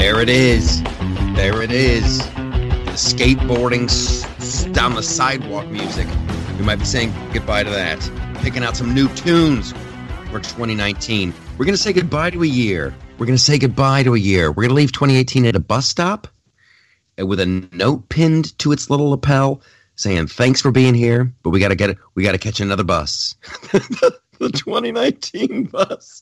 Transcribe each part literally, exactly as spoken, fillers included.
There it is. There it is. The skateboarding s- down the sidewalk music. We might be saying goodbye to that. Picking out some new tunes for twenty nineteen. We're going to say goodbye to a year. We're going to say goodbye to a year. We're going to leave twenty eighteen at a bus stop with a note pinned to its little lapel saying, thanks for being here, but we got to get it. We got to catch another bus. The twenty nineteen bus.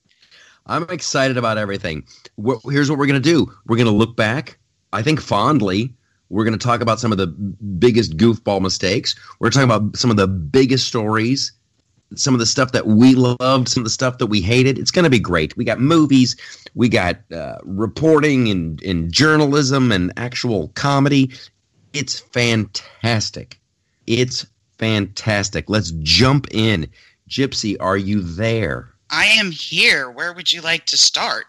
I'm excited about everything. We're, here's what we're going to do. We're going to look back, I think fondly. We're going to talk about some of the biggest goofball mistakes. We're talking about some of the biggest stories, some of the stuff that we loved, some of the stuff that we hated. It's going to be great. We got movies. We got uh, reporting and, and journalism and actual comedy. It's fantastic. It's fantastic. Let's jump in. Gypsy, are you there? I am here. Where would you like to start?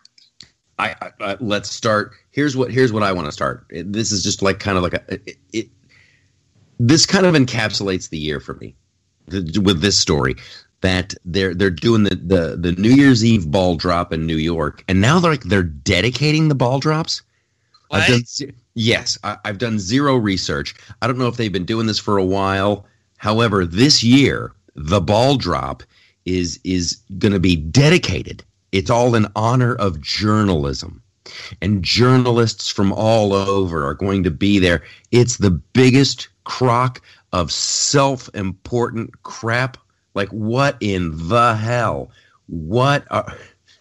I, I, I let's start. Here's what here's what I want to start. It, this is just like kind of like a it, it. This kind of encapsulates the year for me the, with this story that they're they're doing the, the the New Year's Eve ball drop in New York, and now they're like they're dedicating the ball drops. What? I've done, yes, I, I've done zero research. I don't know if they've been doing this for a while. However, this year the ball drop is is going to be dedicated. It's all in honor of journalism. And journalists from all over are going to be there. It's the biggest crock of self-important crap. Like, what in the hell? What are,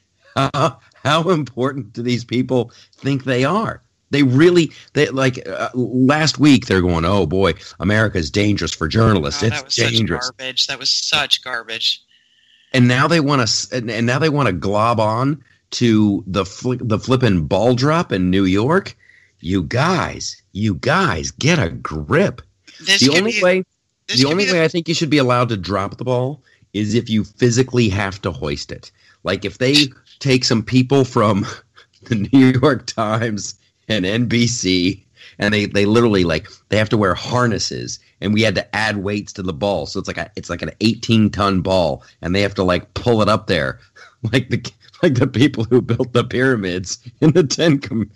how, how important do these people think they are? They really, they like uh, last week they're going, oh boy, America's dangerous for journalists. Oh, it's that was dangerous. such garbage. That was such garbage. And now they want to, and now they want to glob on to the fl- the flipping ball drop in New York. You guys, you guys, get a grip. This the could only be, way, this the could only be way the, I think you should be allowed to drop the ball is if you physically have to hoist it. Like if they take some people from the New York Times and N B C, and they, they literally like they have to wear harnesses, and we had to add weights to the ball, so it's like a it's like an eighteen ton ball, and they have to like pull it up there, like the like the people who built the pyramids in the ten com-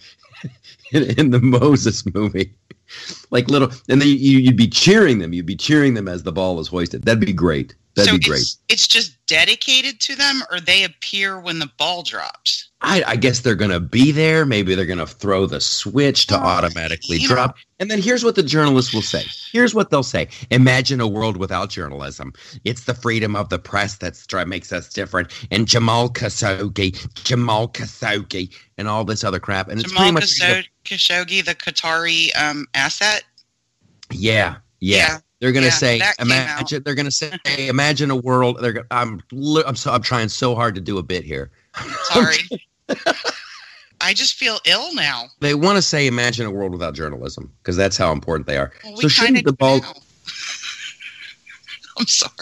in, in the Moses movie, like little, and then you, you'd be cheering them, you'd be cheering them as the ball is hoisted. That'd be great. That'd so be great. It's, it's just dedicated to them, or they appear when the ball drops? I, I guess they're going to be there. Maybe they're going to throw the switch to oh, automatically drop. Know. And then here's what the journalists will say. Here's what they'll say. Imagine a world without journalism. It's the freedom of the press that makes us different. And Jamal Khashoggi, Jamal Khashoggi, and all this other crap. And it's Jamal pretty much Khashoggi, the Qatari um, asset? Yeah, yeah. yeah. They're going to yeah, say, imagine. They're going to say, imagine a world. They're. I'm. I'm. So, I'm trying so hard to do a bit here. Sorry. I just feel ill now. They want to say, imagine a world without journalism, because that's how important they are. Well, so shouldn't the ball? I'm sorry.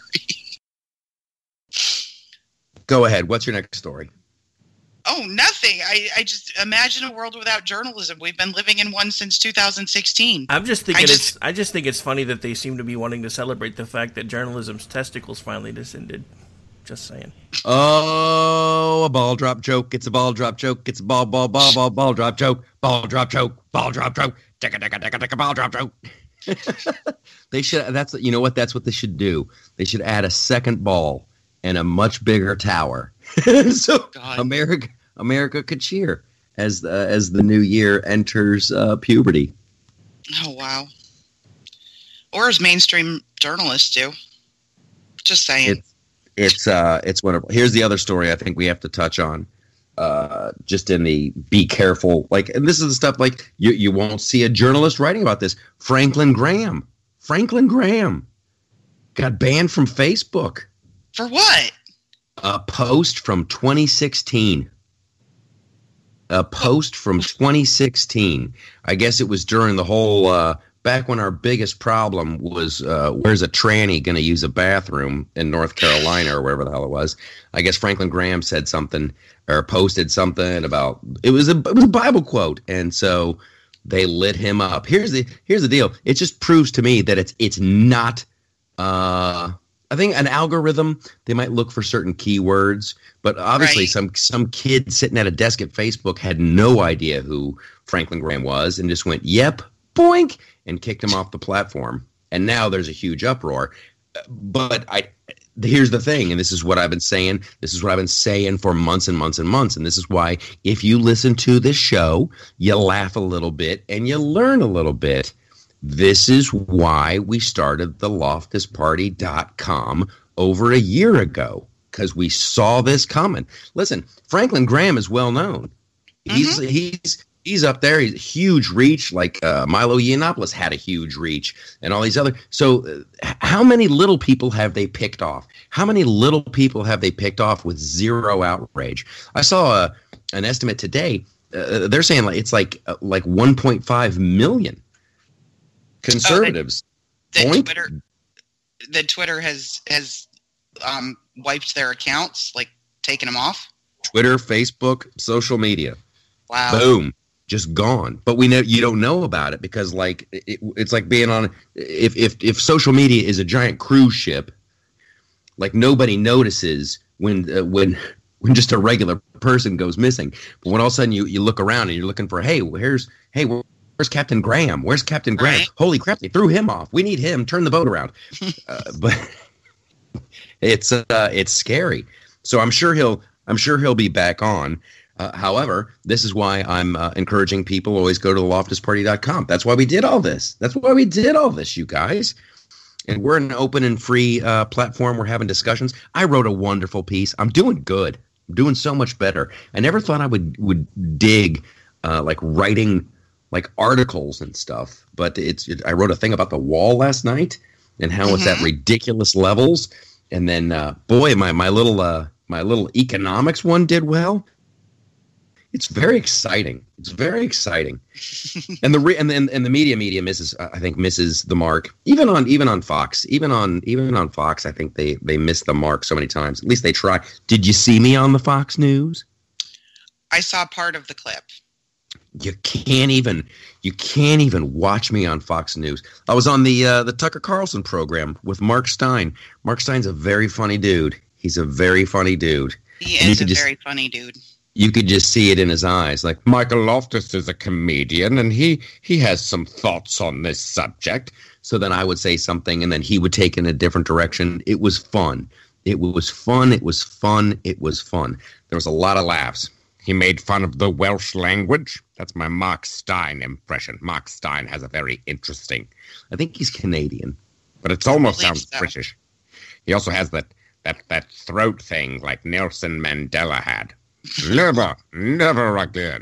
Go ahead. What's your next story? Oh, nothing. I, I just imagine a world without journalism. We've been living in one since two thousand sixteen. I'm just thinking I just, it's. I just think it's funny that they seem to be wanting to celebrate the fact that journalism's testicles finally descended. Just saying. Oh, a ball drop joke. It's a ball drop joke. It's a ball, ball, ball, ball, ball drop joke. Ball drop joke. Ball drop joke. Ticka, ticka, ticka, ticka, ball drop joke. They should. That's you know what. That's what they should do. They should add a second ball and a much bigger tower. So God. America, America could cheer as uh, as the new year enters uh, puberty. Oh wow! Or as mainstream journalists do. Just saying. It's, It's uh, it's wonderful. Here's the other story I think we have to touch on. Uh, just in the be careful, like, and this is the stuff like you you won't see a journalist writing about this. Franklin Graham, Franklin Graham, got banned from Facebook for what? A post from twenty sixteen. A post from twenty sixteen. I guess it was during the whole. Uh, Back when our biggest problem was uh, where's a tranny going to use a bathroom in North Carolina or wherever the hell it was. I guess Franklin Graham said something or posted something about it was a it was a Bible quote, and so they lit him up. Here's the here's the deal. It just proves to me that it's it's not uh, I think an algorithm, they might look for certain keywords, but obviously Right. some some kid sitting at a desk at Facebook had no idea who Franklin Graham was and just went, yep, boink, and kicked him off the platform. And now there's a huge uproar. But I here's the thing, and this is what I've been saying. This is what I've been saying for months and months and months. And this is why if you listen to this show, you laugh a little bit and you learn a little bit. This is why we started the loftus party dot com over a year ago, because we saw this coming. Listen, Franklin Graham is well known. He's Mhm. he's he's up there. He's a huge reach, like uh, Milo Yiannopoulos had a huge reach, and all these other. So, uh, how many little people have they picked off? How many little people have they picked off with zero outrage? I saw a, an estimate today. Uh, they're saying like it's like uh, like one point five million. Conservatives. That Boink. Twitter, that Twitter has has um, wiped their accounts, like taken them off. Twitter, Facebook, social media. Wow. Boom. Just gone. But we know you don't know about it because like it, it's like being on if if if social media is a giant cruise ship, like nobody notices when uh, when when just a regular person goes missing. But when all of a sudden you, you look around and you're looking for, hey, here's hey, where's Captain Graham? Where's Captain Graham? Right. Holy crap, they threw him off. We need him. Turn the boat around. uh, but it's uh, it's scary. So I'm sure he'll I'm sure he'll be back on. Uh, however, this is why I'm uh, encouraging people always go to loftus party dot com. That's why we did all this. That's why we did all this, you guys. And we're an open and free uh, platform. We're having discussions. I wrote a wonderful piece. I'm doing good. I'm doing so much better. I never thought I would would dig uh, like writing like articles and stuff. But it's it, I wrote a thing about the wall last night and how it's at ridiculous levels. And then, uh, boy, my my little uh, my little economics one did well. It's very exciting. It's very exciting, and the re- and, and and the media media misses. I think misses the mark. Even on even on Fox, even on even on Fox, I think they they miss the mark so many times. At least they try. Did you see me on the Fox News? I saw part of the clip. You can't even you can't even watch me on Fox News. I was on the uh, the Tucker Carlson program with Mark Stein. Mark Stein's a very funny dude. He's a very funny dude. He And you is a could just- very funny dude. You could just see it in his eyes. Like, Michael Loftus is a comedian, and he, he has some thoughts on this subject. So then I would say something, and then he would take in a different direction. It was fun. It was fun. It was fun. It was fun. There was a lot of laughs. He made fun of the Welsh language. That's my Mark Stein impression. Mark Stein has a very interesting... I think he's Canadian, but it almost believe sounds so. British. He also has that, that, that throat thing like Nelson Mandela had. Never, never again.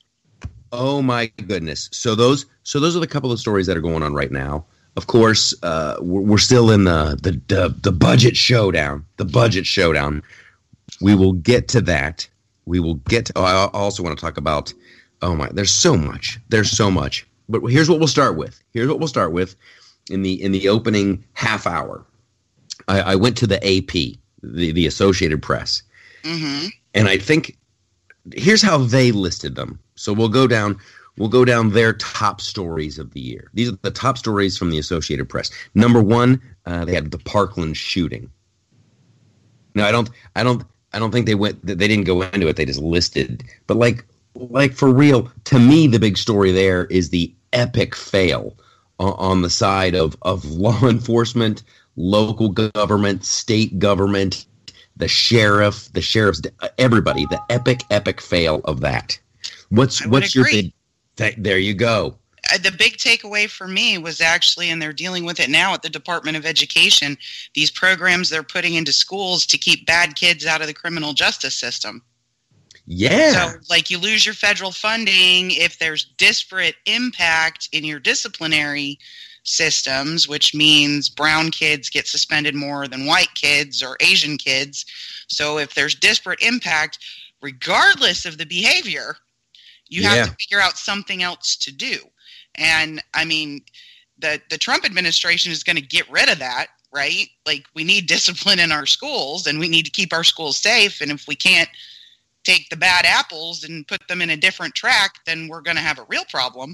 Oh my goodness! So those, so those are the couple of stories that are going on right now. Of course, uh, we're, we're still in the, the the the budget showdown. The budget showdown. We will get to that. We will get. To, oh, I also want to talk about. Oh my! There's so much. There's so much. But here's what we'll start with. Here's what we'll start with. In the in the opening half hour, I, I went to the A P, the the Associated Press. Mm-hmm. And I think here's how they listed them. So we'll go down we'll go down their top stories of the year. These are the top stories from the Associated Press. Number one, uh, they had the Parkland shooting. No, I don't I don't I don't think they went they didn't go into it. They just listed. But like like for real, to me the big story there is the epic fail on, on the side of of law enforcement, local government, state government, the sheriff, the sheriff's, everybody, the epic, epic fail of that. What's I would what's your agree. big? Th- there you go. Uh, the big takeaway for me was actually, and they're dealing with it now at the Department of Education, these programs they're putting into schools to keep bad kids out of the criminal justice system. Yeah. So, like, you lose your federal funding if there's disparate impact in your disciplinary systems, which means brown kids get suspended more than white kids or Asian kids. So if there's disparate impact, regardless of the behavior, you Yeah. have to figure out something else to do. And I mean, the, the Trump administration is going to get rid of that, right? Like, we need discipline in our schools and we need to keep our schools safe. And if we can't take the bad apples and put them in a different track, then we're going to have a real problem.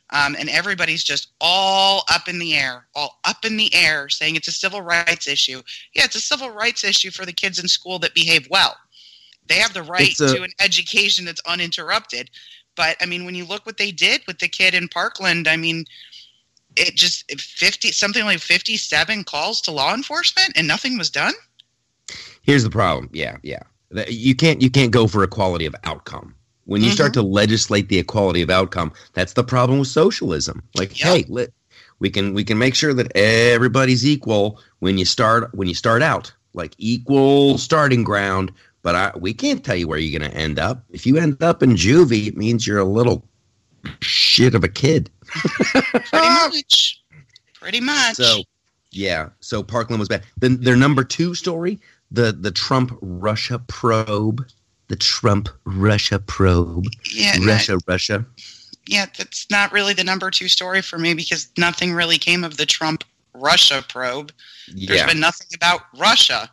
Um, and everybody's just all up in the air, all up in the air, saying it's a civil rights issue. Yeah, it's a civil rights issue for the kids in school that behave well. They have the right a- to an education that's uninterrupted. But, I mean, when you look what they did with the kid in Parkland, I mean, it just fifty something like fifty-seven calls to law enforcement and nothing was done. Here's the problem. Yeah, yeah. You can't you can't go for equality of outcome. When you mm-hmm. start to legislate the equality of outcome, that's the problem with socialism. Like, yep. hey, let, we can we can make sure that everybody's equal when you start when you start out, like equal starting ground. But I, we can't tell you where you're going to end up. If you end up in juvie, it means you're a little shit of a kid. Pretty much. Pretty much. So, yeah. So Parkland was bad. Then their number two story, the the Trump Russia probe. The Trump Russia probe. Yeah, Russia, not, Russia. Yeah, that's not really the number two story for me because nothing really came of the Trump Russia probe. Yeah. There's been nothing about Russia.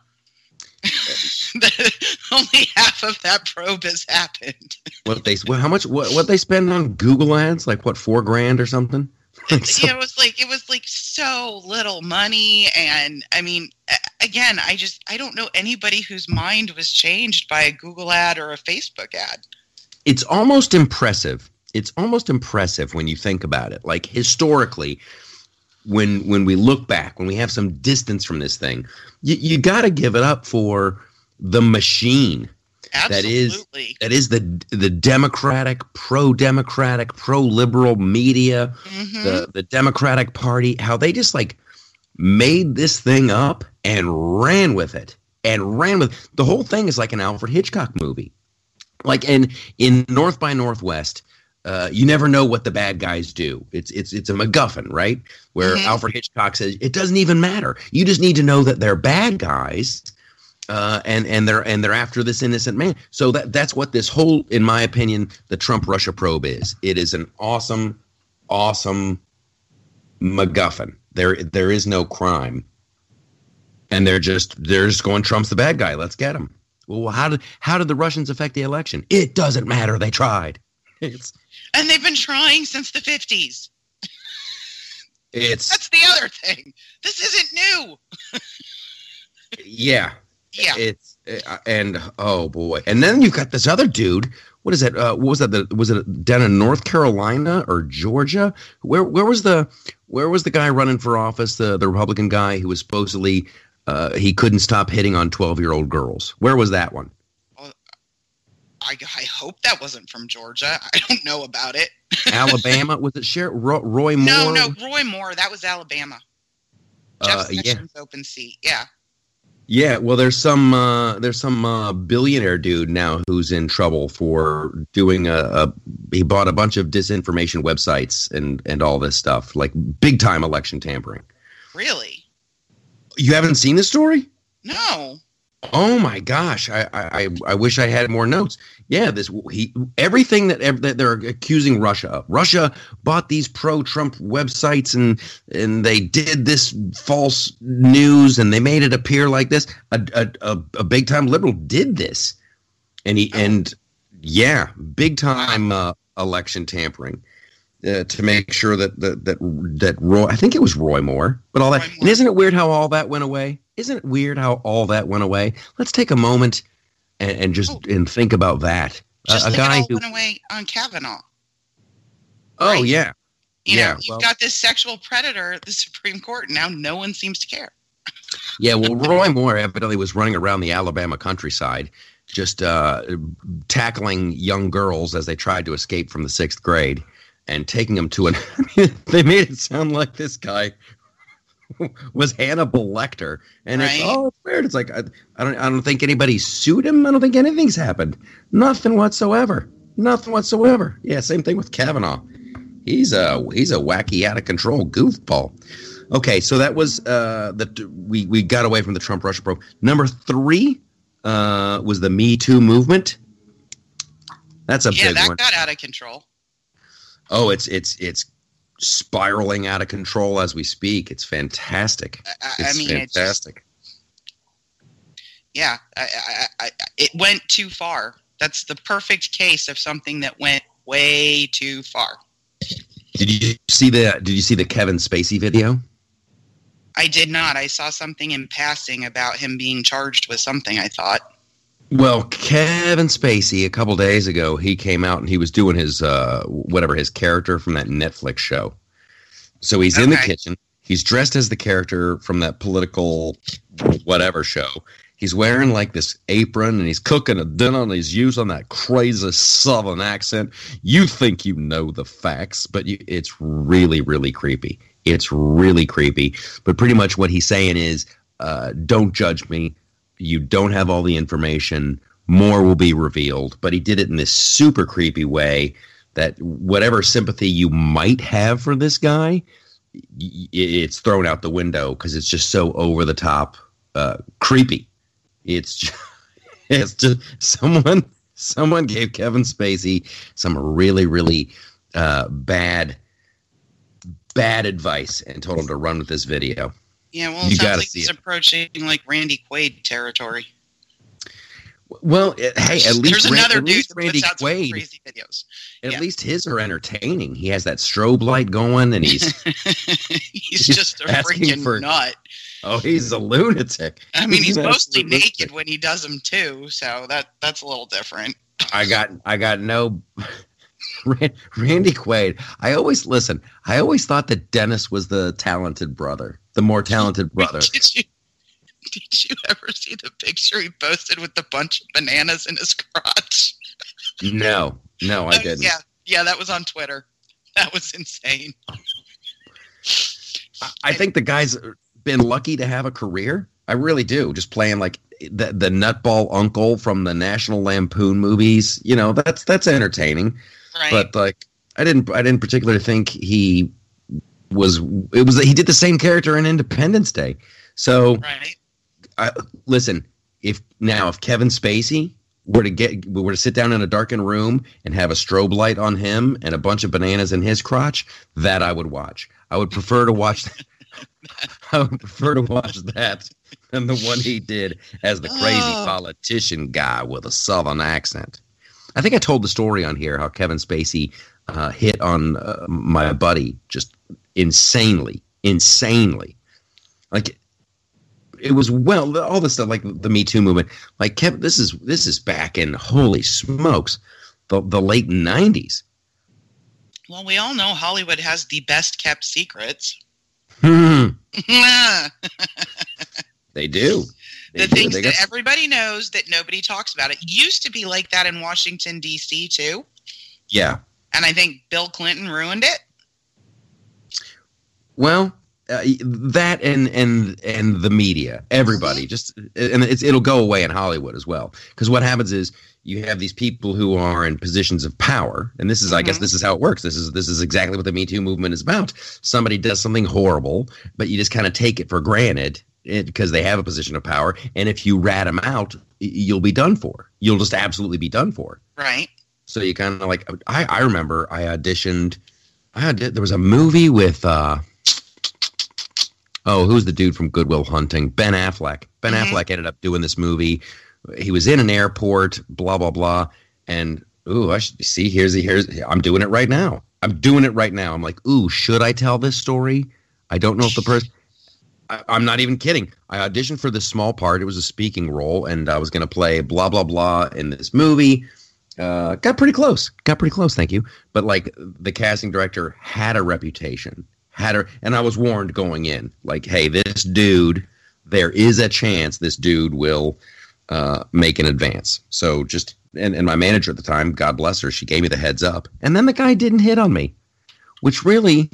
Only half of that probe has happened. What they well, how much what what they spend on Google ads? Like what, four grand or something? Yeah, it was like it was like so little money, and I mean, again, I just I don't know anybody whose mind was changed by a Google ad or a Facebook ad. It's almost impressive. It's almost impressive when you think about it. Like historically, when when we look back, when we have some distance from this thing, you, you got to give it up for the machine. Absolutely. That is that is the the Democratic, pro-democratic, pro-liberal media, mm-hmm. the the Democratic Party, how they just like made this thing up and ran with it and ran with the whole thing is like an Alfred Hitchcock movie. Like in in North by Northwest, uh, you never know what the bad guys do. It's it's it's a MacGuffin, right? Where mm-hmm. Alfred Hitchcock says it doesn't even matter. You just need to know that they're bad guys. Uh, and and they're and they're after this innocent man. So that that's what this whole, in my opinion, the Trump Russia probe is. It is an awesome, awesome MacGuffin. There there is no crime, and they're just they're just going, Trump's the bad guy. Let's get him. Well, how did how did the Russians affect the election? It doesn't matter. They tried. It's, and they've been trying since the fifties. It's that's the other thing. This isn't new. Yeah. Yeah, it's uh, and oh boy, and then you've got this other dude. What is that? Uh, what was that? The, was it down in North Carolina or Georgia? Where where was the where was the guy running for office? The the Republican guy who was supposedly uh, he couldn't stop hitting on twelve year old girls. Where was that one? Well, I I hope that wasn't from Georgia. I don't know about it. Alabama, was it Sher- Roy, Roy Moore? No, no, Roy Moore. That was Alabama. Jeff Uh, Sessions' yeah. open seat. Yeah. Yeah, well, there's some uh, there's some uh, billionaire dude now who's in trouble for doing a, a he bought a bunch of disinformation websites and and all this stuff, like big time election tampering. Really? You haven't seen this story? No. Oh my gosh! I I, I wish I had more notes. Yeah, this he everything that, that they're accusing Russia of. Russia bought these pro-Trump websites and and they did this false news and they made it appear like this. A a, a, a big time liberal did this, and he oh. and yeah, big time uh, election tampering uh, to make sure that that that that Roy. I think it was Roy Moore, but all that. Roy Moore. And isn't it weird how all that went away? Isn't it weird how all that went away? Let's take a moment and, and just oh. and think about that. Just uh, a like guy it all who went away on Kavanaugh. Oh right? yeah, you yeah. know, you've well, got this sexual predator at the Supreme Court, and now no one seems to care. yeah. Well, Roy Moore evidently was running around the Alabama countryside, just uh, tackling young girls as they tried to escape from the sixth grade, and taking them to an. They made it sound like this guy was Hannibal Lecter, and right. it's oh, it's weird. It's like I, I don't, I don't think anybody sued him. I don't think anything's happened. Nothing whatsoever. Nothing whatsoever. Yeah, same thing with Kavanaugh. He's a he's a wacky, out of control goofball. Okay, so that was uh, the we we got away from the Trump Russia probe. Number three uh, was the Me Too movement. That's a yeah, big that one. got out of control. Oh, it's it's it's. spiraling out of control as we speak. It's fantastic. I, it's I mean, fantastic. It's just, yeah, I, I, I, it went too far. That's the perfect case of something that went way too far. Did you see the Did you see the Kevin Spacey video? I did not. I saw something in passing about him being charged with something, I thought. Well, Kevin Spacey, a couple days ago, he came out and he was doing his, uh, whatever, his character from that Netflix show. So he's okay. in the kitchen. He's dressed as the character from that political whatever show. He's wearing like this apron and he's cooking a dinner and he's using that crazy Southern accent. You think you know the facts, but you, it's really, really creepy. It's really creepy. But pretty much what he's saying is, uh, don't judge me. You don't have all the information. More will be revealed. But he did it in this super creepy way that whatever sympathy you might have for this guy, it's thrown out the window because it's just so over the top uh, creepy. It's just, it's just someone someone gave Kevin Spacey some really, really uh, bad, bad advice and told him to run with this video. Yeah, well, it you sounds like he's it. approaching like Randy Quaid territory. Well, it, hey, at least there's another Ran- at dude least that Randy puts out Quaid. Some crazy videos. At yeah. least his are entertaining. He has that strobe light going, and he's he's, he's just a freaking for, nut. Oh, he's a lunatic. I mean, he's, he's mostly naked when he does them too, so that that's a little different. I got, I got no. Randy Quaid. I always listen. I always thought that Dennis was the talented brother, the more talented brother. Did you, did you ever see the picture he posted with the bunch of bananas in his crotch? No, no, I didn't. Yeah, yeah, that was on Twitter. That was insane. I think the guy's been lucky to have a career. I really do. Just playing like the the nutball uncle from the National Lampoon movies. You know, that's that's entertaining. Right. But like, I didn't, I didn't particularly think he was. It was he did the same character in Independence Day. So, right. I, listen, if now if Kevin Spacey were to get were to sit down in a darkened room and have a strobe light on him and a bunch of bananas in his crotch, that I would watch. I would prefer to watch. I would prefer to watch that than the one he did as the crazy oh. politician guy with a Southern accent. I think I told the story on here how Kevin Spacey uh, hit on uh, my buddy just insanely, insanely. Like it was well, all this stuff like the Me Too movement. Like Kevin, this is this is back in holy smokes, the the late nineties. Well, we all know Hollywood has the best kept secrets. Hmm. They do. They the do. things they that got... everybody knows that nobody talks about. It used to be like that in Washington, D C too. Yeah. And I think Bill Clinton ruined it. Well, uh, that and and and the media, everybody mm-hmm. just and it's, it'll go away in Hollywood as well. Because what happens is you have these people who are in positions of power, and this is, mm-hmm. I guess, this is how it works. This is this is exactly what the Me Too movement is about. Somebody does something horrible, but you just kind of take it for granted because they have a position of power. And if you rat them out, you'll be done for. You'll just absolutely be done for. Right. So you kind of like I, I remember I auditioned. I did, there was a movie with. Uh, Oh, who's the dude from Good Will Hunting? Ben Affleck. Ben mm-hmm. Affleck ended up doing this movie. He was in an airport, blah, blah, blah. And, ooh, I should see, here's the, here's, I'm doing it right now. I'm doing it right now. I'm like, ooh, should I tell this story? I don't know if the person, I'm not even kidding. I auditioned for this small part. It was a speaking role, and I was going to play blah, blah, blah in this movie. Uh, got pretty close. Got pretty close, thank you. But, like, the casting director had a reputation. Had her, and I was warned going in, like, hey, this dude, there is a chance this dude will uh, make an advance. So just, and, and my manager at the time, God bless her, she gave me the heads up. And then the guy didn't hit on me, which really,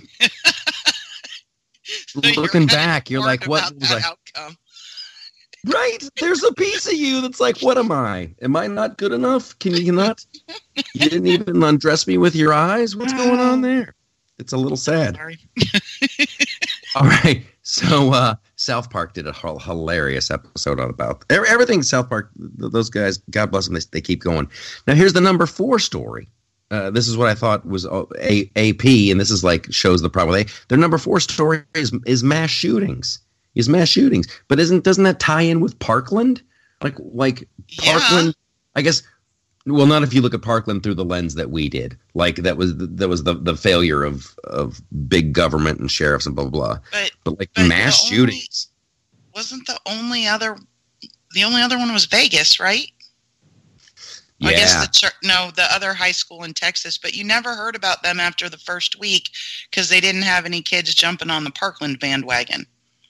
so looking you're back, you're like, what was I? Outcome. Right? There's a piece of you that's like, what am I? Am I not good enough? Can you not? You didn't even undress me with your eyes? What's going on there? It's a little sad. Sorry. All right. So uh, South Park did a h- hilarious episode on about everything South Park. Those guys, God bless them, they, they keep going. Now, here's the number four story. Uh, this is what I thought was a- AP, and this is like shows the problem. They, their number four story is, is mass shootings. Is mass shootings. But isn't doesn't that tie in with Parkland? Like, like Parkland, yeah. I guess Well, not if you look at Parkland through the lens that we did. Like that was that was the, the failure of, of big government and sheriffs and blah blah blah. But, but like but mass only, shootings. Wasn't the only other the only other one was Vegas, right? Yeah. I guess the chur- no, the other high school in Texas, but you never heard about them after the first week because they didn't have any kids jumping on the Parkland bandwagon.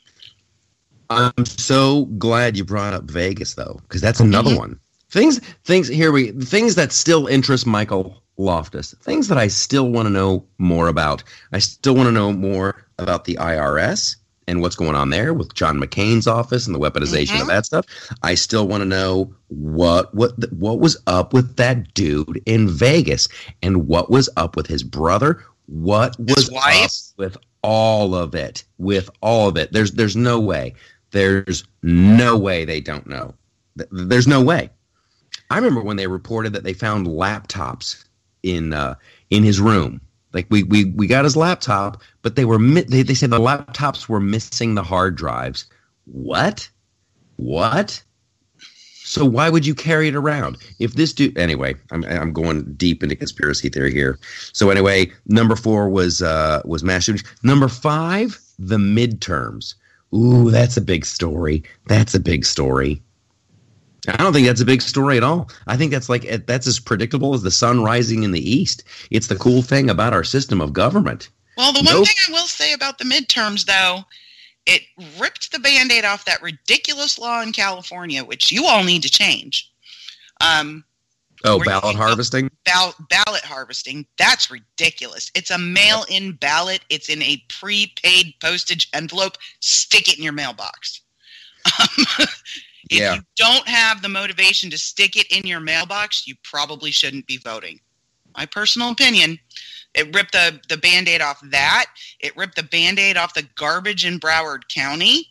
I'm so glad you brought up Vegas though, because that's another mm-hmm. one. Things, things. Here we things that still interest Michael Loftus. Things that I still want to know more about. I still want to know more about the I R S and what's going on there with John McCain's office and the weaponization mm-hmm. of that stuff. I still want to know what what what was up with that dude in Vegas and what was up with his brother. What was up with all of it? With all of it, there's there's no way. There's no way they don't know. There's no way. I remember when they reported that they found laptops in uh, in his room. Like we, we we got his laptop, but they were mi- they they said the laptops were missing the hard drives. What? What? So why would you carry it around? If this dude anyway, I'm I'm going deep into conspiracy theory here. So anyway, number four was uh, was mass shootings. Number five, the midterms. Ooh, that's a big story. That's a big story. I don't think that's a big story at all. I think that's like that's as predictable as the sun rising in the east. It's the cool thing about our system of government. Well, the one nope. thing I will say about the midterms, though, it ripped the Band-Aid off that ridiculous law in California, which you all need to change. Um, oh, ballot harvesting? Ball- ballot harvesting. That's ridiculous. It's a mail-in ballot. It's in a prepaid postage envelope. Stick it in your mailbox. Um, If yeah. you don't have the motivation to stick it in your mailbox, you probably shouldn't be voting. My personal opinion. It ripped the, the Band-Aid off that. It ripped the Band-Aid off the garbage in Broward County.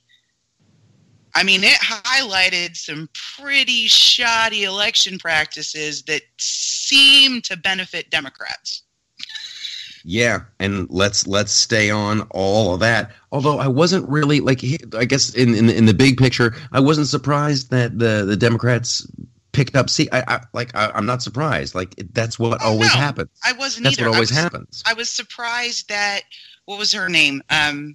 I mean, it highlighted some pretty shoddy election practices that seem to benefit Democrats. Yeah, and let's let's stay on all of that. Although I wasn't really like, I guess in in, in the big picture, I wasn't surprised that the, the Democrats picked up. See, I, I like I, I'm not surprised. Like that's what oh, always no, happens. I wasn't. That's either. what always I was, happens. I was surprised that what was her name, um,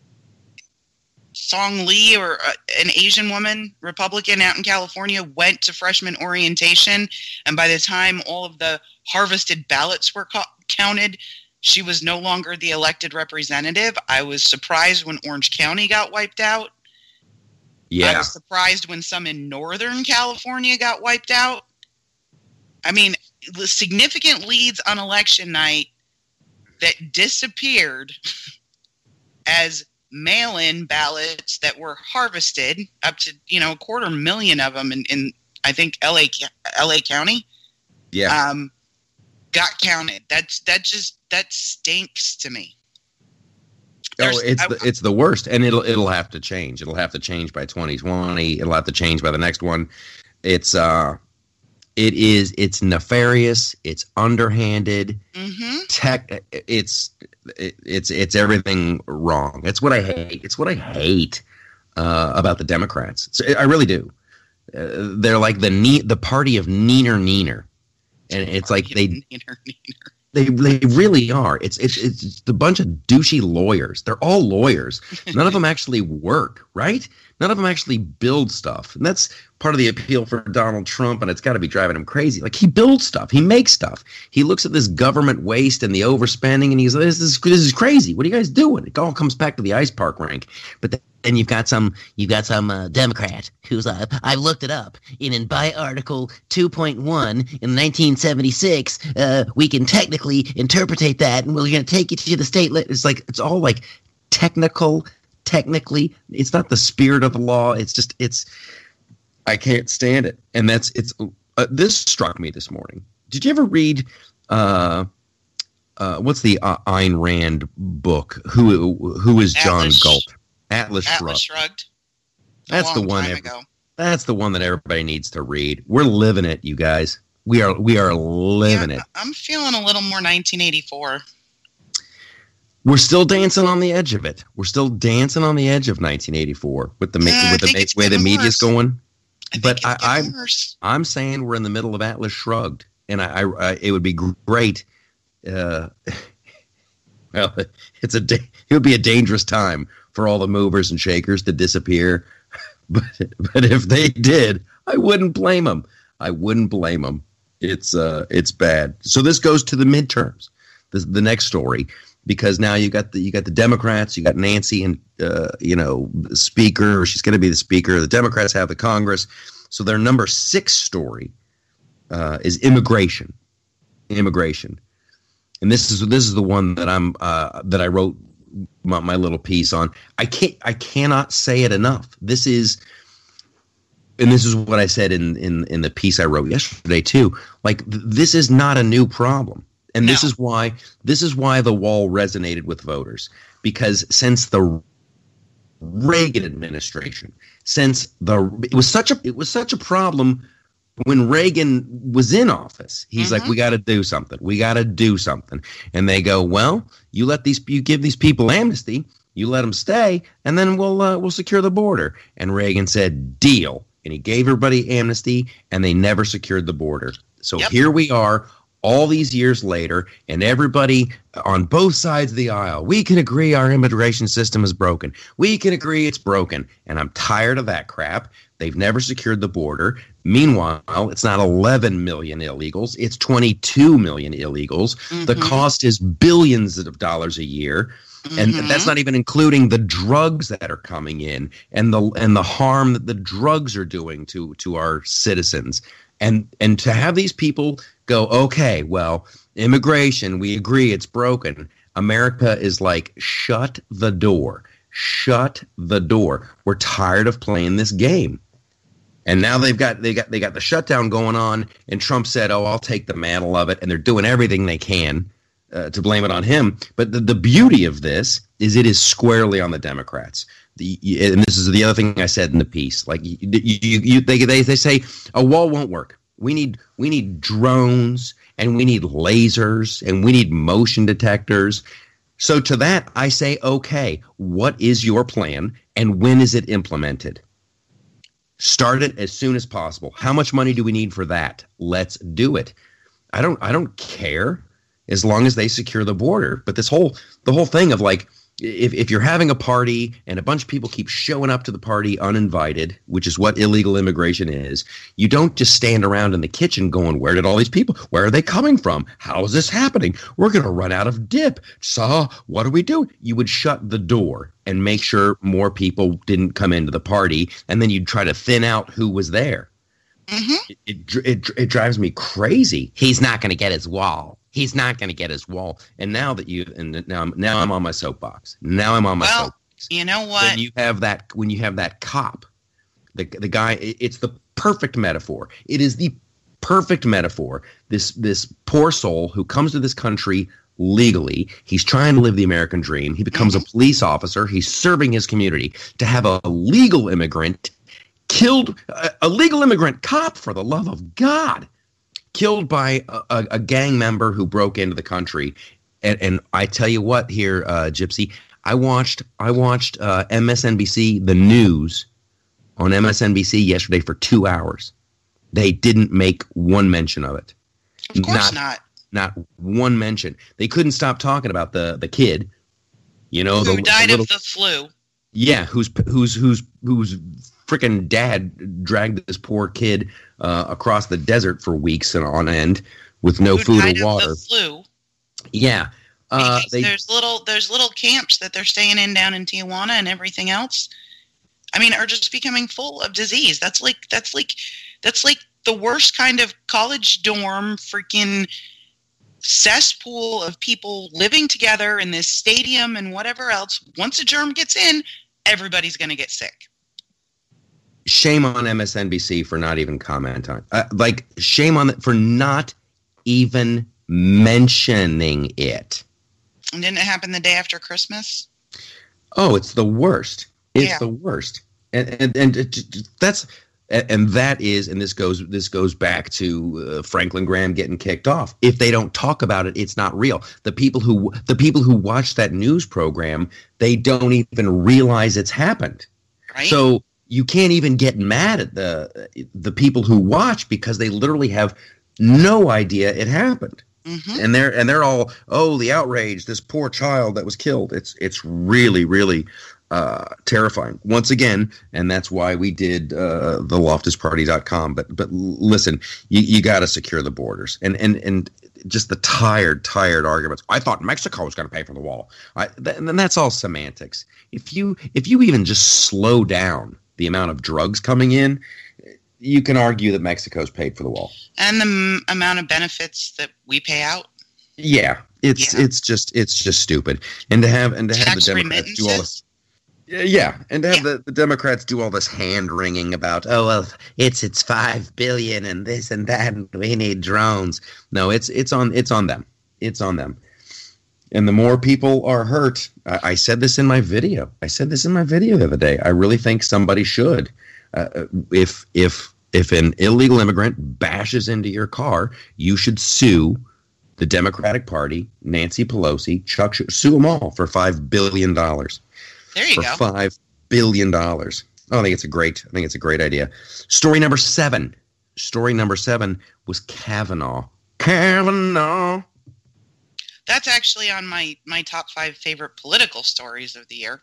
Song Lee, or uh, an Asian woman, Republican out in California, went to freshman orientation, and by the time all of the harvested ballots were co- counted. She was no longer the elected representative. I was surprised when Orange County got wiped out. Yeah. I was surprised when some in Northern California got wiped out. I mean, the significant leads on election night that disappeared as mail-in ballots that were harvested, up to, you know, a quarter million of them in, in I think, L A L A County. Yeah. Um, got counted. That's that just that stinks to me. There's, oh, it's I, the, it's the worst, and it'll it'll have to change. It'll have to change by twenty twenty. It'll have to change by the next one. It's uh, it is it's nefarious. It's underhanded. Mm-hmm. Tech. It's it, it's it's everything wrong. It's what I hate. It's what I hate uh, about the Democrats. So, I really do. Uh, they're like the ne- the party of neener neener. And it's like they, neener, neener. they they really are. It's it's it's the bunch of douchey lawyers. They're all lawyers. None of them actually work, right? None of them actually build stuff. And that's part of the appeal for Donald Trump, and it's got to be driving him crazy. Like, he builds stuff. He makes stuff. He looks at this government waste and the overspending, and he's like, this is, this is crazy. What are you guys doing? It all comes back to the ice park rink. But then And you've got some, you've got some uh, Democrat who's, uh, I looked it up, in, in by Article two point one in nineteen seventy-six, uh, we can technically interpretate that, and we're going to take it to the state. Li-. It's like, it's all like technical, technically. It's not the spirit of the law. It's just, it's, I can't stand it. And that's, it's, uh, this struck me this morning. Did you ever read, uh, uh, what's the uh, Ayn Rand book? Who, who is John Atlas. Galt? Atlas, Atlas Shrugged. Shrugged. That's the one. Every, that's the one that everybody needs to read. We're living it, you guys. We are. We are living yeah, it. I'm feeling a little more nineteen eighty-four. We're still dancing on the edge of it. We're still dancing on the edge of nineteen eighty-four with the uh, with the way the media's going. I think but it's I, getting I'm worse. I'm saying we're in the middle of Atlas Shrugged, and I, I, I it would be great. Uh, well, it's a da- it would be a dangerous time for all the movers and shakers to disappear. But but if they did, I wouldn't blame them. I wouldn't blame them. It's uh it's bad. So this goes to the midterms, the the next story, because now you got the you got the Democrats, you got Nancy and uh, you know speaker. She's going to be the speaker. The Democrats have the Congress. So their number six story uh, is immigration, immigration, and this is this is the one that I'm uh, that I wrote my, my little piece on. I can't I cannot say it enough. This is. And this is what I said in, in, in the piece I wrote yesterday too. Like th- this is not a new problem, and no. this is why this is why the wall resonated with voters, because since the Reagan administration, since the it was such a it was such a problem when Reagan was in office. He's mm-hmm. like, we got to do something. We got to do something, and they go, well, you let these you give these people amnesty, you let them stay, and then we'll uh, we'll secure the border. And Reagan said, deal. And he gave everybody amnesty, and they never secured the border. So yep. Here we are all these years later, and everybody on both sides of the aisle, we can agree our immigration system is broken. We can agree it's broken. And I'm tired of that crap. They've never secured the border. Meanwhile, it's not eleven million illegals. It's twenty-two million illegals. Mm-hmm. The cost is billions of dollars a year. And mm-hmm. that's not even including the drugs that are coming in and the and the harm that the drugs are doing to to our citizens. And and to have these people go, okay, well, immigration, we agree it's broken. America is like, shut the door. Shut the door. We're tired of playing this game. And now they've got they got they got the shutdown going on, and Trump said, oh, I'll take the mantle of it, and they're doing everything they can Uh, to blame it on him. But the, the beauty of this is it is squarely on the Democrats. The, and this is the other thing I said in the piece. Like you, you, you, they, they, they say a wall won't work. We need we need drones, and we need lasers, and we need motion detectors. So to that, I say, okay, what is your plan, and when is it implemented? Start it as soon as possible. How much money do we need for that? Let's do it. I don't I don't care. As long as they secure the border. But this whole the whole thing of like, if, if you're having a party and a bunch of people keep showing up to the party uninvited, which is what illegal immigration is, you don't just stand around in the kitchen going, where did all these people, where are they coming from? How is this happening? We're going to run out of dip. So what do we do? You would shut the door and make sure more people didn't come into the party. And then you'd try to thin out who was there. Mm-hmm. It, it, it, it drives me crazy. He's not going to get his wall. He's not going to get his wall. And now that you and now I'm now I'm on my soapbox. Now I'm on my well, soapbox. You know what? When you have that when you have that cop, the the guy, it's the perfect metaphor. It is the perfect metaphor. This this poor soul who comes to this country legally. He's trying to live the American dream. He becomes mm-hmm. a police officer. He's serving his community. To have a legal immigrant killed, a, a legal immigrant cop, for the love of God, killed by a, a, a gang member who broke into the country. And, and I tell you what here, uh, Gypsy, I watched I watched uh, M S N B C, the news on M S N B C yesterday for two hours. They didn't make one mention of it. Of course not. Not, not one mention. They couldn't stop talking about the, the kid, you know, who the, died the little, of the flu. Yeah, who's who's who's who's freaking dad dragged this poor kid uh, across the desert for weeks and on end with no who food died or water. Of the flu. Yeah. Uh, because they, there's little there's little camps that they're staying in down in Tijuana and everything else. I mean, are just becoming full of disease. That's like that's like that's like the worst kind of college dorm freaking cesspool of people living together in this stadium and whatever else. Once a germ gets in, everybody's going to get sick. Shame on M S N B C for not even commenting. Uh, like, shame on it for not even mentioning it. And didn't it happen the day after Christmas? Oh, it's the worst. It's yeah. the worst. And and, and it, that's and that is and this goes this goes back to uh, Franklin Graham getting kicked off. If they don't talk about it, it's not real. The people who the people who watch that news program, they don't even realize it's happened. Right. So you can't even get mad at the the people who watch because they literally have no idea it happened. Mm-hmm. And they're and they're all, oh, the outrage, this poor child that was killed. It's it's really, really uh, terrifying. Once again, and that's why we did uh, the loftus party dot com. But but listen, you, you got to secure the borders. And, and and just the tired, tired arguments. I thought Mexico was going to pay for the wall. I, th- and that's all semantics. If you if you even just slow down the amount of drugs coming in, you can argue that Mexico's paid for the wall. And the m- amount of benefits that we pay out. Yeah, it's yeah. it's just it's just stupid. And to have and to Tax have the Democrats do all this. Yeah, and to have yeah. the, the Democrats do all this hand wringing about, oh well, it's it's five billion and this and that, and we need drones. No, it's it's on it's on them. It's on them. And the more people are hurt, I, I said this in my video. I said this in my video the other day. I really think somebody should. Uh, if if if an illegal immigrant bashes into your car, you should sue the Democratic Party, Nancy Pelosi, Chuck, sue them all for five billion dollars. There you for go. Five billion dollars. Oh, I think it's a great. I think it's a great idea. Story number seven. Story number seven was Kavanaugh. Kavanaugh. That's actually on my my top five favorite political stories of the year.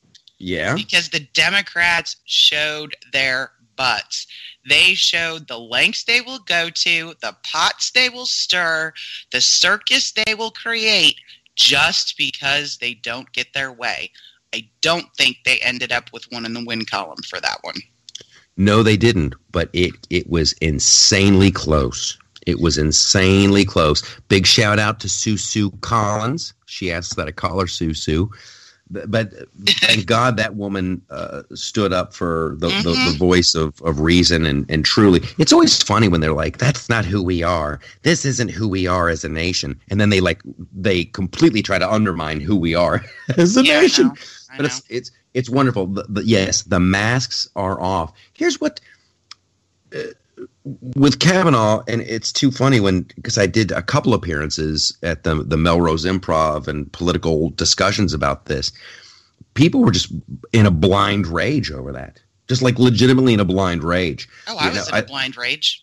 Yeah. Because the Democrats showed their butts. They showed the lengths they will go to, the pots they will stir, the circus they will create just because they don't get their way. I don't think they ended up with one in the win column for that one. No, they didn't, but it, it was insanely close. It was insanely close. Big shout out to Sue Sue Collins. She asks that I call her Sue Sue. But thank God that woman uh, stood up for the, mm-hmm. the, the voice of, of reason and, and truly. It's always funny when they're like, that's not who we are. This isn't who we are as a nation. And then they like they completely try to undermine who we are as a yeah, nation. I know. I but know. it's it's it's wonderful. The, the, yes, the masks are off. Here's what uh, with Kavanaugh, and it's too funny when because I did a couple appearances at the the Melrose Improv and political discussions about this. People were just in a blind rage over that, just like legitimately in a blind rage. Oh, I you was know, in a I, blind rage.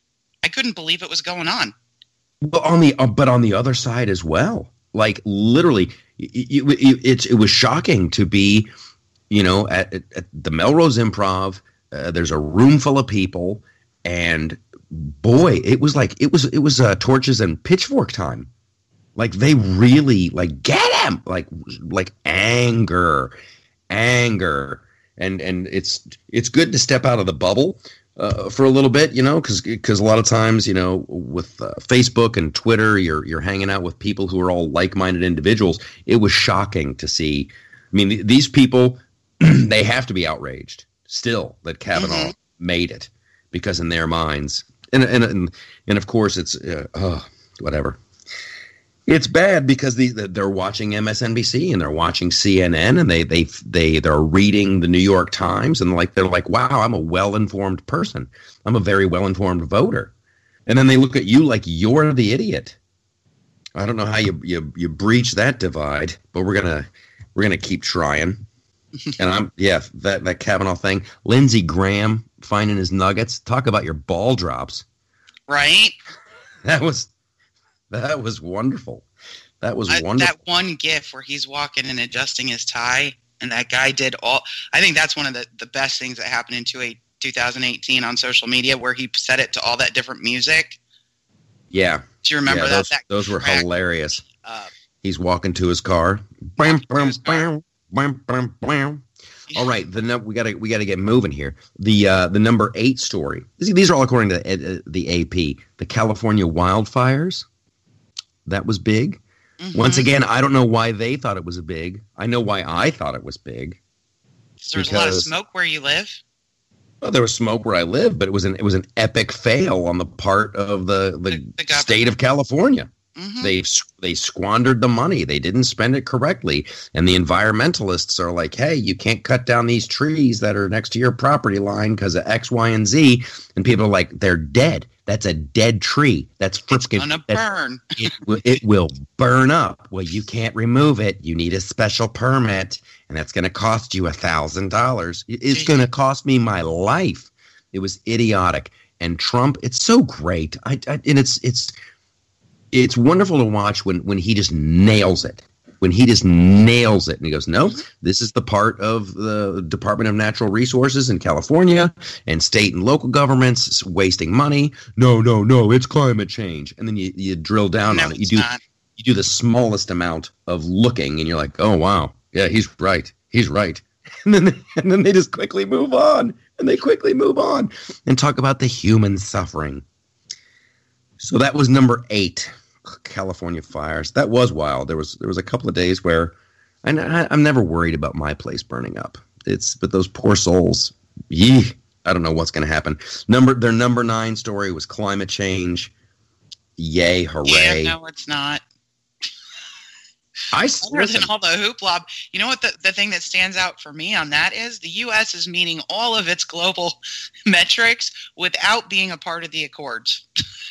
I couldn't believe it was going on. But on the uh, but on the other side as well, like literally, it, it, it, it was shocking to be, you know, at, at the Melrose Improv. Uh, there's a room full of people. And boy, it was like it was it was uh, torches and pitchfork time. Like they really like get him like like anger, anger, and and it's it's good to step out of the bubble uh, for a little bit, you know, because because a lot of times, you know, with uh, Facebook and Twitter, you're you're hanging out with people who are all like-minded individuals. It was shocking to see. I mean, th- these people they have to be outraged still that Kavanaugh mm-hmm. made it. Because in their minds, and and and, and of course it's uh, oh, whatever. It's bad because the, the, they're watching M S N B C and they're watching C N N and they they they they're reading the New York Times and like they're like, wow, I'm a well-informed person. I'm a very well-informed voter. And then they look at you like you're the idiot. I don't know how you you you breach that divide, but we're gonna we're gonna keep trying. And I'm yeah that that Kavanaugh thing. Lindsey Graham finding his nuggets. Talk about your ball drops. Right. That was that was wonderful. That was I, wonderful. That one gif where he's walking and adjusting his tie, and that guy did all. I think that's one of the, the best things that happened in two thousand eighteen on social media, where he set it to all that different music. Yeah. Do you remember yeah, that? Those, that those were hilarious. Uh, he's walking to his car. Bam, bam, bam. Bam, bam, bam. All right, the num- we gotta we gotta get moving here. The uh, the number eight story. These are all according to the, uh, the A P. The California wildfires. That was big. Mm-hmm. Once again, I don't know why they thought it was big. I know why I thought it was big. There's because, a lot of smoke where you live. Well, there was smoke where I live, but it was an it was an epic fail on the part of the the, the, the state of California. Mm-hmm. They they squandered the money. They didn't spend it correctly. And the environmentalists are like, hey, you can't cut down these trees that are next to your property line because of X, Y, and Z. And people are like, they're dead. That's a dead tree. That's freaking gonna burn. it, it will burn up. Well, you can't remove it. You need a special permit. and that's going to cost you a thousand dollars. It's going to cost me my life. It was idiotic. And Trump, it's so great. I, I, and it's it's it's wonderful to watch when when he just nails it. When he just nails it and he goes, no, this is the part of the Department of Natural Resources in California and state and local governments wasting money. No, no, no, it's climate change. And then you, you drill down no, on it. You do not. you do the smallest amount of looking and you're like, oh, wow. Yeah, he's right. He's right. And then, and then they just quickly move on and they quickly move on and talk about the human suffering. So that was number eight. California fires. That was wild. There was there was a couple of days where I, I, I'm never worried about my place burning up. It's but those poor souls. Yee, I don't know what's going to happen. Number their number nine story was climate change. Yay, hooray! Yeah, no, it's not. I Other than all the hoopla, you know what the, the thing that stands out for me on that is the U S is meeting all of its global metrics without being a part of the Accords.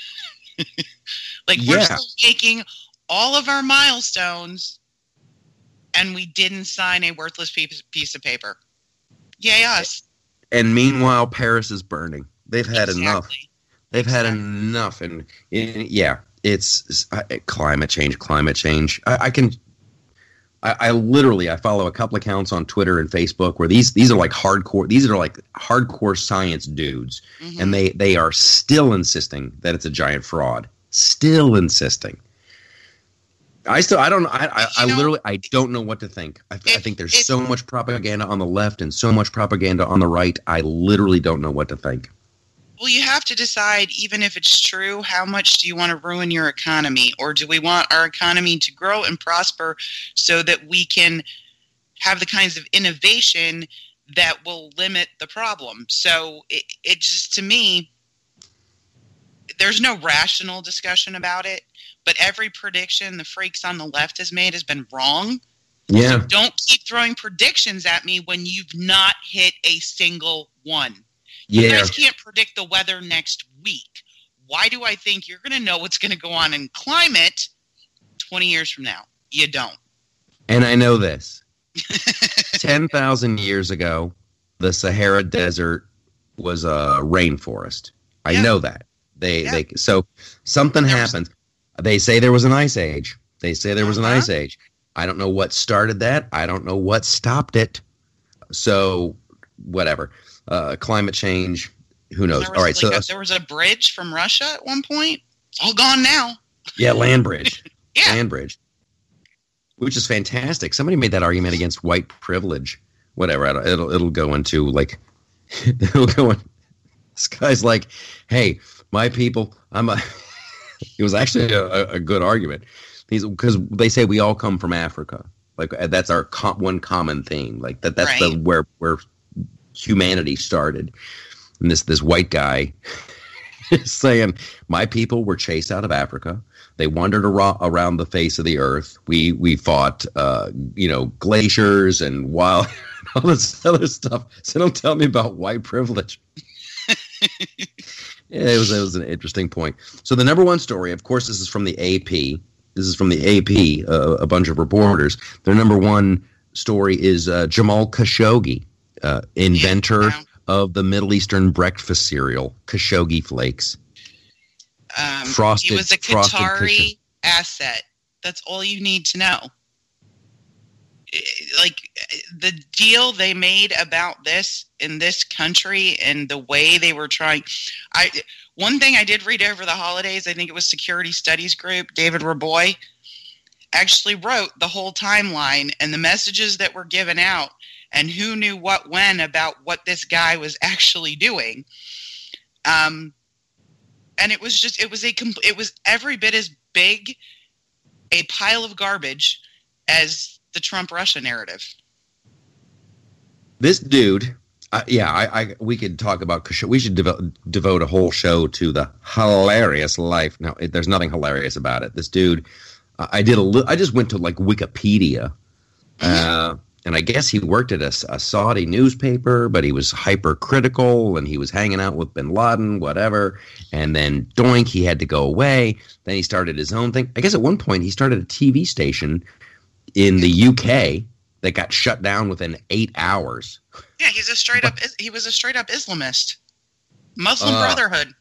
Like, we're yeah. still making all of our milestones, and we didn't sign a worthless piece, piece of paper. Yay us. And meanwhile, Paris is burning. They've had Exactly. enough. They've had Exactly. enough. And, and yeah, it's, it's uh, climate change, climate change. I, I can... I, I literally, I follow a couple accounts on Twitter and Facebook where these these are like hardcore, these are like hardcore science dudes. Mhm. And they, they are still insisting that it's a giant fraud. Still insisting. I still, I don't, I, I, I You know, literally, I don't know what to think. I, I if- think there's if- so much propaganda on the left and so much propaganda on the right. I literally don't know what to think. Well, you have to decide, even if it's true, how much do you want to ruin your economy? Or do we want our economy to grow and prosper so that we can have the kinds of innovation that will limit the problem? So it, it just, to me, there's no rational discussion about it, but every prediction the freaks on the left has made has been wrong. Yeah. Don't keep throwing predictions at me when you've not hit a single one. You Yeah. guys can't predict the weather next week. Why do I think you're going to know what's going to go on in climate twenty years from now? You don't. And I know this. ten thousand years ago, the Sahara Desert was a rainforest. I Yeah. know that. They Yeah. they so something There was- happened. They say there was an ice age. They say there was an Uh-huh. ice age. I don't know what started that. I don't know what stopped it. So whatever. Uh, climate change, who knows? There was, All right, like so a, there was a bridge from Russia at one point. It's all gone now. yeah, land bridge. Yeah. Land bridge. Which is fantastic. Somebody made that argument against white privilege. Whatever. I don't- It'll it'll go into like it'll go in. This guy's like, hey, my people. I'm a. It was actually a, a good argument. He's because they say we all come from Africa. Like that's our com- one common theme. Like that. That's the Right. where where humanity started. And this this white guy is saying, my people were chased out of Africa. They wandered ar- around the face of the earth. We we fought, uh, you know, glaciers and wild, all this other stuff. So don't tell me about white privilege. Yeah, it was it was an interesting point. So the number one story, of course, this is from the A P. This is from the A P, uh, a bunch of reporters. Their number one story is uh, Jamal Khashoggi, uh, inventor Yeah. of the Middle Eastern breakfast cereal, Khashoggi Flakes. Um, Frosted- he was a frosted Qatari cushion. asset. That's all you need to know. Eh, Like, the deal they made about this in this country and the way they were trying. I one thing I did read over the holidays, I think it was Security Studies Group, David Raboy, actually wrote the whole timeline and the messages that were given out and who knew what when about what this guy was actually doing. Um, and it was just, it was a, compl- it was every bit as big a pile of garbage as the Trump-Russia narrative. This dude, uh, yeah, I, I we could talk about Khashoggi. We should devo- devote a whole show to the hilarious life. No, it, there's nothing hilarious about it. This dude, uh, I did a li- I just went to like Wikipedia, uh, and I guess he worked at a, a Saudi newspaper, but he was hypercritical and he was hanging out with Bin Laden, whatever. And then doink, he had to go away. Then he started his own thing. I guess at one point he started a T V station in the U K that got shut down within eight hours. Yeah, he's a straight up. He was a straight up Islamist, Muslim Uh, Brotherhood.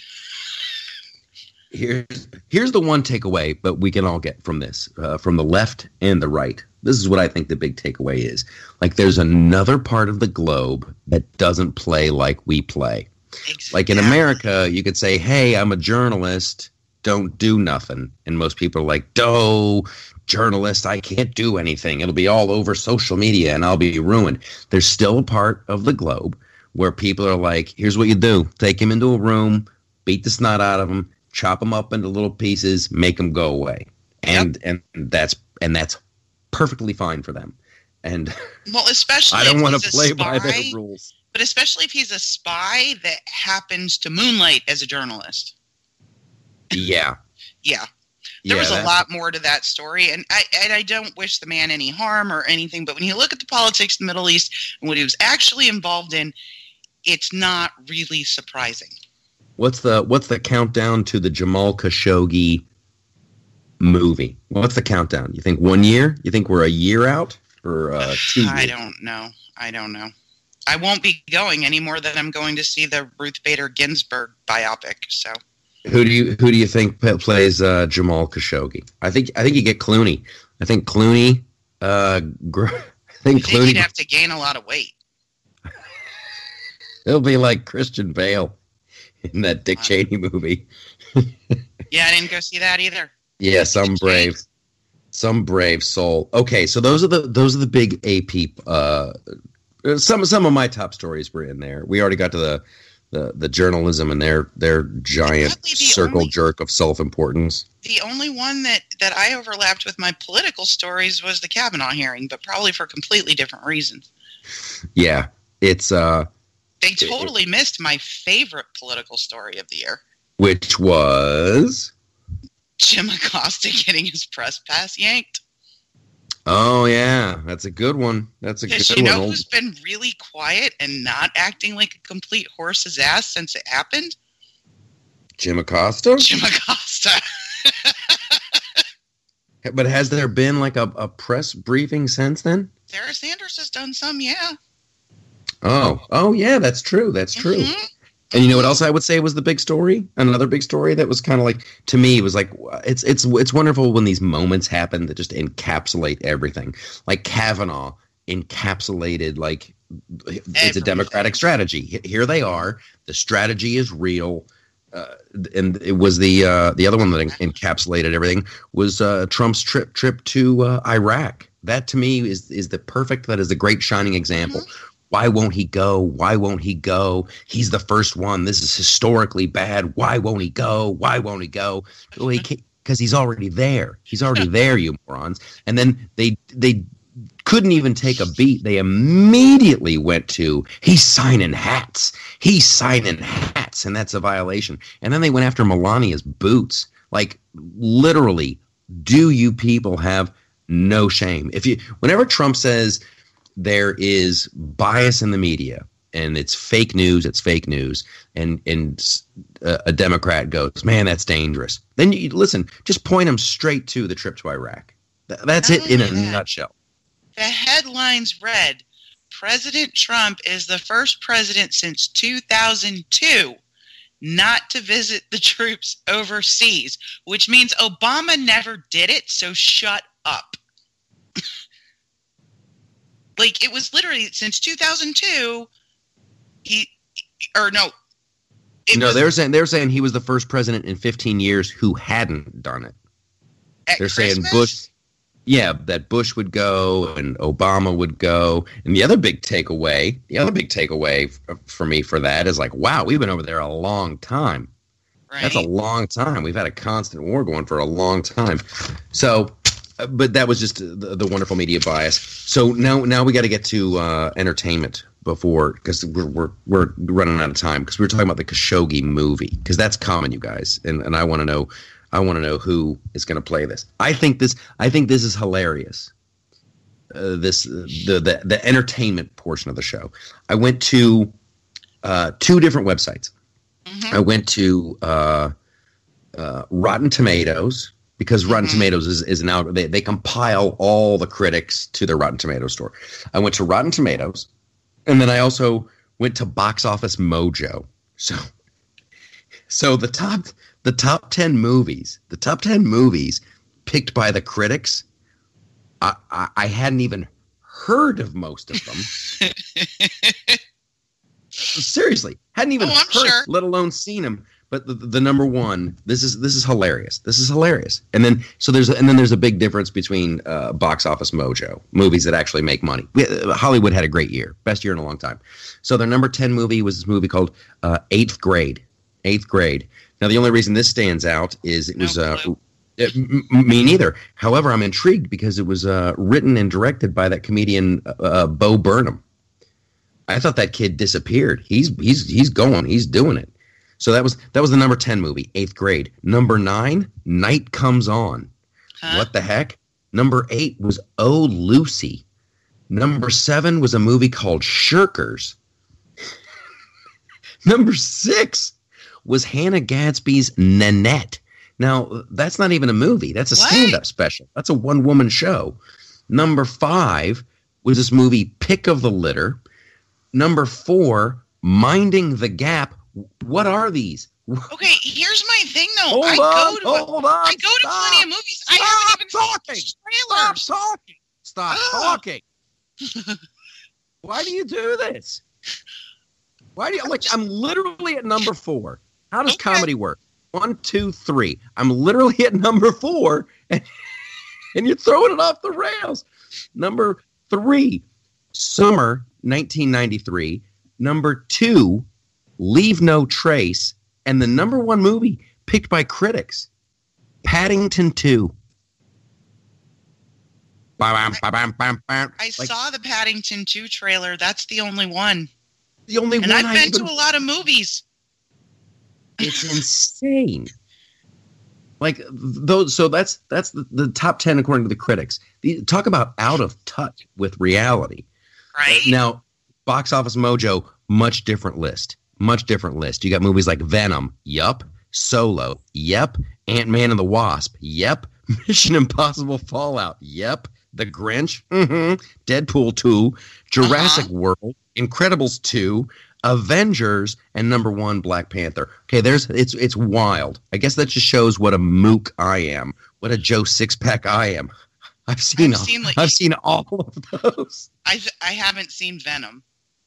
Here's here's the one takeaway, but we can all get from this, uh, from the left and the right. This is what I think the big takeaway is. Like, there's another part of the globe that doesn't play like we play. Exactly. Like in America, you could say, hey, I'm a journalist, don't do nothing. And most people are like, "Doh, journalist, I can't do anything. It'll be all over social media and I'll be ruined." There's still a part of the globe where people are like, here's what you do. Take him into a room, beat the snot out of him, chop them up into little pieces, make them go away. And Yep. and that's and that's perfectly fine for them. And Well, especially I don't if want he's to a play spy, by their rules. but especially if he's a spy that happens to moonlight as a journalist. Yeah. Yeah. There yeah, was a that- lot more to that story, and I and I don't wish the man any harm or anything, but when you look at the politics of the Middle East and what he was actually involved in, it's not really surprising. What's the what's the countdown to the Jamal Khashoggi movie? What's the countdown? You think one year? You think we're a year out or uh, two years? I don't know. I don't know. I won't be going any more than I'm going to see the Ruth Bader Ginsburg biopic. So Who do you who do you think p- plays uh, Jamal Khashoggi? I think I think you get Clooney. I think Clooney. Uh, gr- I I think think he'd Clooney. have to gain a lot of weight. He'll be like Christian Bale in that Dick Wow. Cheney movie. Yeah, I didn't go see that either. Yeah, some brave, some brave soul. Okay, so those are the those are the big A P. Uh, some some of my top stories were in there. We already got to the the, the journalism and their their giant Exactly, the circle only- jerk of self importance. The only one that, that I overlapped with my political stories was the Kavanaugh hearing, but probably for completely different reasons. Yeah, it's uh, They totally missed my favorite political story of the year. which was Jim Acosta getting his press pass yanked. oh yeah, that's a good one. That's a Because good you know one. who's been really quiet and not acting like a complete horse's ass since it happened? Jim Acosta. Jim Acosta. But has there been like a, a press briefing since then? Sarah Sanders has done some, yeah. Oh, oh yeah, that's true. That's true. Mhm. And you know what else I would say was the big story? Another big story that was kind of like, to me, it was like, it's it's it's wonderful when these moments happen that just encapsulate everything. Like Kavanaugh encapsulated, like, it's a Everything. Democratic strategy. Here they are. The strategy is real. Uh, and it was the uh, the other one that en- encapsulated everything was uh, Trump's trip trip to uh, Iraq. That to me is is the perfect. That is a great shining example. Why won't he go? Why won't he go? He's the first one. This is historically bad. Why won't he go? Why won't he go? Well, he because he's already there. He's already there, you morons. And then they they couldn't even take a beat. They immediately went to, he's signing hats. He's signing hats, and that's a violation. And then they went after Melania's boots. Like, literally, do you people have no shame? If you, whenever Trump says there is bias in the media and it's fake news, it's fake news, and and a, a Democrat goes, man, that's dangerous. Then you listen, just point them straight to the trip to Iraq. Th- That's Not it in a only that. nutshell. The headlines read, President Trump is the first president since two thousand two not to visit the troops overseas, which means Obama never did it, so shut up. Like, it was literally since two thousand two, he, or no. It No, was they're saying they're saying he was the first president in fifteen years who hadn't done it. at They're saying Christmas? Bush, yeah, that Bush would go and Obama would go. And the other big takeaway, the other big takeaway f- for me for that is like, wow, we've been over there a long time. Right? That's a long time. We've had a constant war going for a long time. So, uh, but that was just the, the wonderful media bias. So now, now we got to get to uh, entertainment before, because we're, we're we're running out of time, because we were talking about the Khashoggi movie, because that's common, you guys, and and I want to know, I want to know who is going to play this. I think this, I think this is hilarious. Uh, this the, the the entertainment portion of the show. I went to uh, two different websites. Mhm. I went to uh, uh, Rotten Tomatoes, because Rotten Mm-hmm. Tomatoes is, is an algorithm. They, they compile all the critics to their Rotten Tomatoes store. I went to Rotten Tomatoes, and then I also went to Box Office Mojo. So, so the top the top ten movies, the top ten movies picked by the critics, I, I, I hadn't even heard of most of them. Seriously, hadn't even Oh, I'm heard, sure. let alone seen them. But the, the number one, this is this is hilarious. This is hilarious. And then so there's a, and then there's a big difference between uh, Box Office Mojo, movies that actually make money. We, uh, Hollywood had a great year, best year in a long time. So their number ten movie was this movie called uh, Eighth Grade. Eighth Grade. Now the only reason this stands out is it No was uh, clue. it, m- me neither. However, I'm intrigued because it was uh, written and directed by that comedian uh, Bo Burnham. I thought that kid disappeared. He's he's he's going. He's doing it. So that was that was the number ten movie, Eighth Grade. Number nine, Night Comes On. Huh? What the heck? Number eight was Oh Lucy. Number seven was a movie called Shirkers. Number six was Hannah Gadsby's Nanette. Now, that's not even a movie. That's a What? stand-up special. That's a one-woman show. Number five was this movie Pick of the Litter. Number four, Minding the Gap. What are these? Okay, here's my thing though. Hold I on, go to hold on. I go to stop. plenty of movies. I Stop haven't even talking. seen Stop trailers. talking. Stop talking. Why do you do this? Why do you like? I'm literally at number four. How does Okay. comedy work? One, two, three. I'm literally at number four, and, and you're throwing it off the rails. Number three, Summer nineteen ninety-three. Number two, Leave No Trace. And the number one movie picked by critics, Paddington two. Ba-bam, ba-bam, bam, bam. I Like, saw the Paddington two trailer. That's the only one. the only And one I've I been even- to a lot of movies. It's insane. Like those, so that's that's the, the top ten according to the critics. The, talk about out of touch with reality. Right? Now, Box Office Mojo, much different list. Much different list. You got movies like Venom, yup. Solo, yep. Ant-Man and the Wasp, yep. Mission Impossible Fallout, yep. The Grinch, mm-hmm. Deadpool two, Jurassic Uh-huh. World, Incredibles two, Avengers, and number one, Black Panther. Okay, there's it's it's wild. I guess that just shows what a mook I am, what a Joe Sixpack I am. I've seen I've all, seen, like- I've seen all of those. I I haven't seen Venom,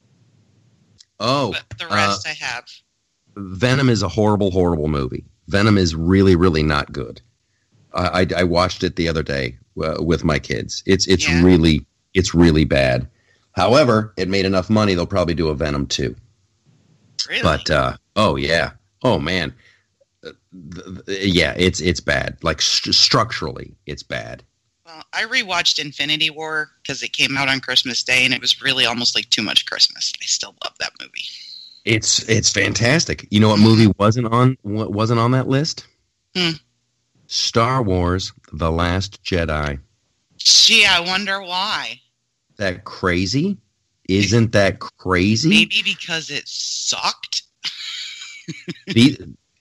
Oh, but the uh, rest I have. Venom is a horrible, horrible movie. Venom is really, really not good. I, I, I watched it the other day uh, with my kids. It's it's Yeah. really it's really bad. However, it made enough money. They'll probably do a Venom two. Really? But uh, oh yeah, oh man, Uh, th- th- yeah, it's it's bad. Like st- structurally, it's bad. Well, I rewatched Infinity War because it came out on Christmas Day, and it was really almost like too much Christmas. I still love that movie. It's it's fantastic. You know what movie wasn't on what wasn't on that list? Hmm. Star Wars: The Last Jedi. Gee, I wonder why. That crazy? Isn't that crazy? Maybe because it sucked. The,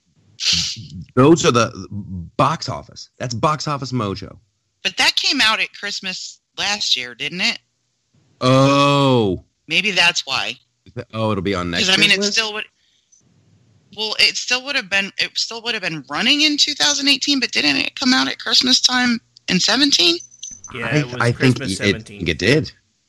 those are the box office. That's Box Office Mojo. But that came out at Christmas last year, didn't it? Oh, Maybe that's why. oh, it'll be on next. Because I mean, year's it list? still would. Well, it still would have been. It still would have been running in two thousand eighteen, but didn't it come out at Christmas time in seventeen? Yeah, I, it was I think Christmas it, seventeen. it did.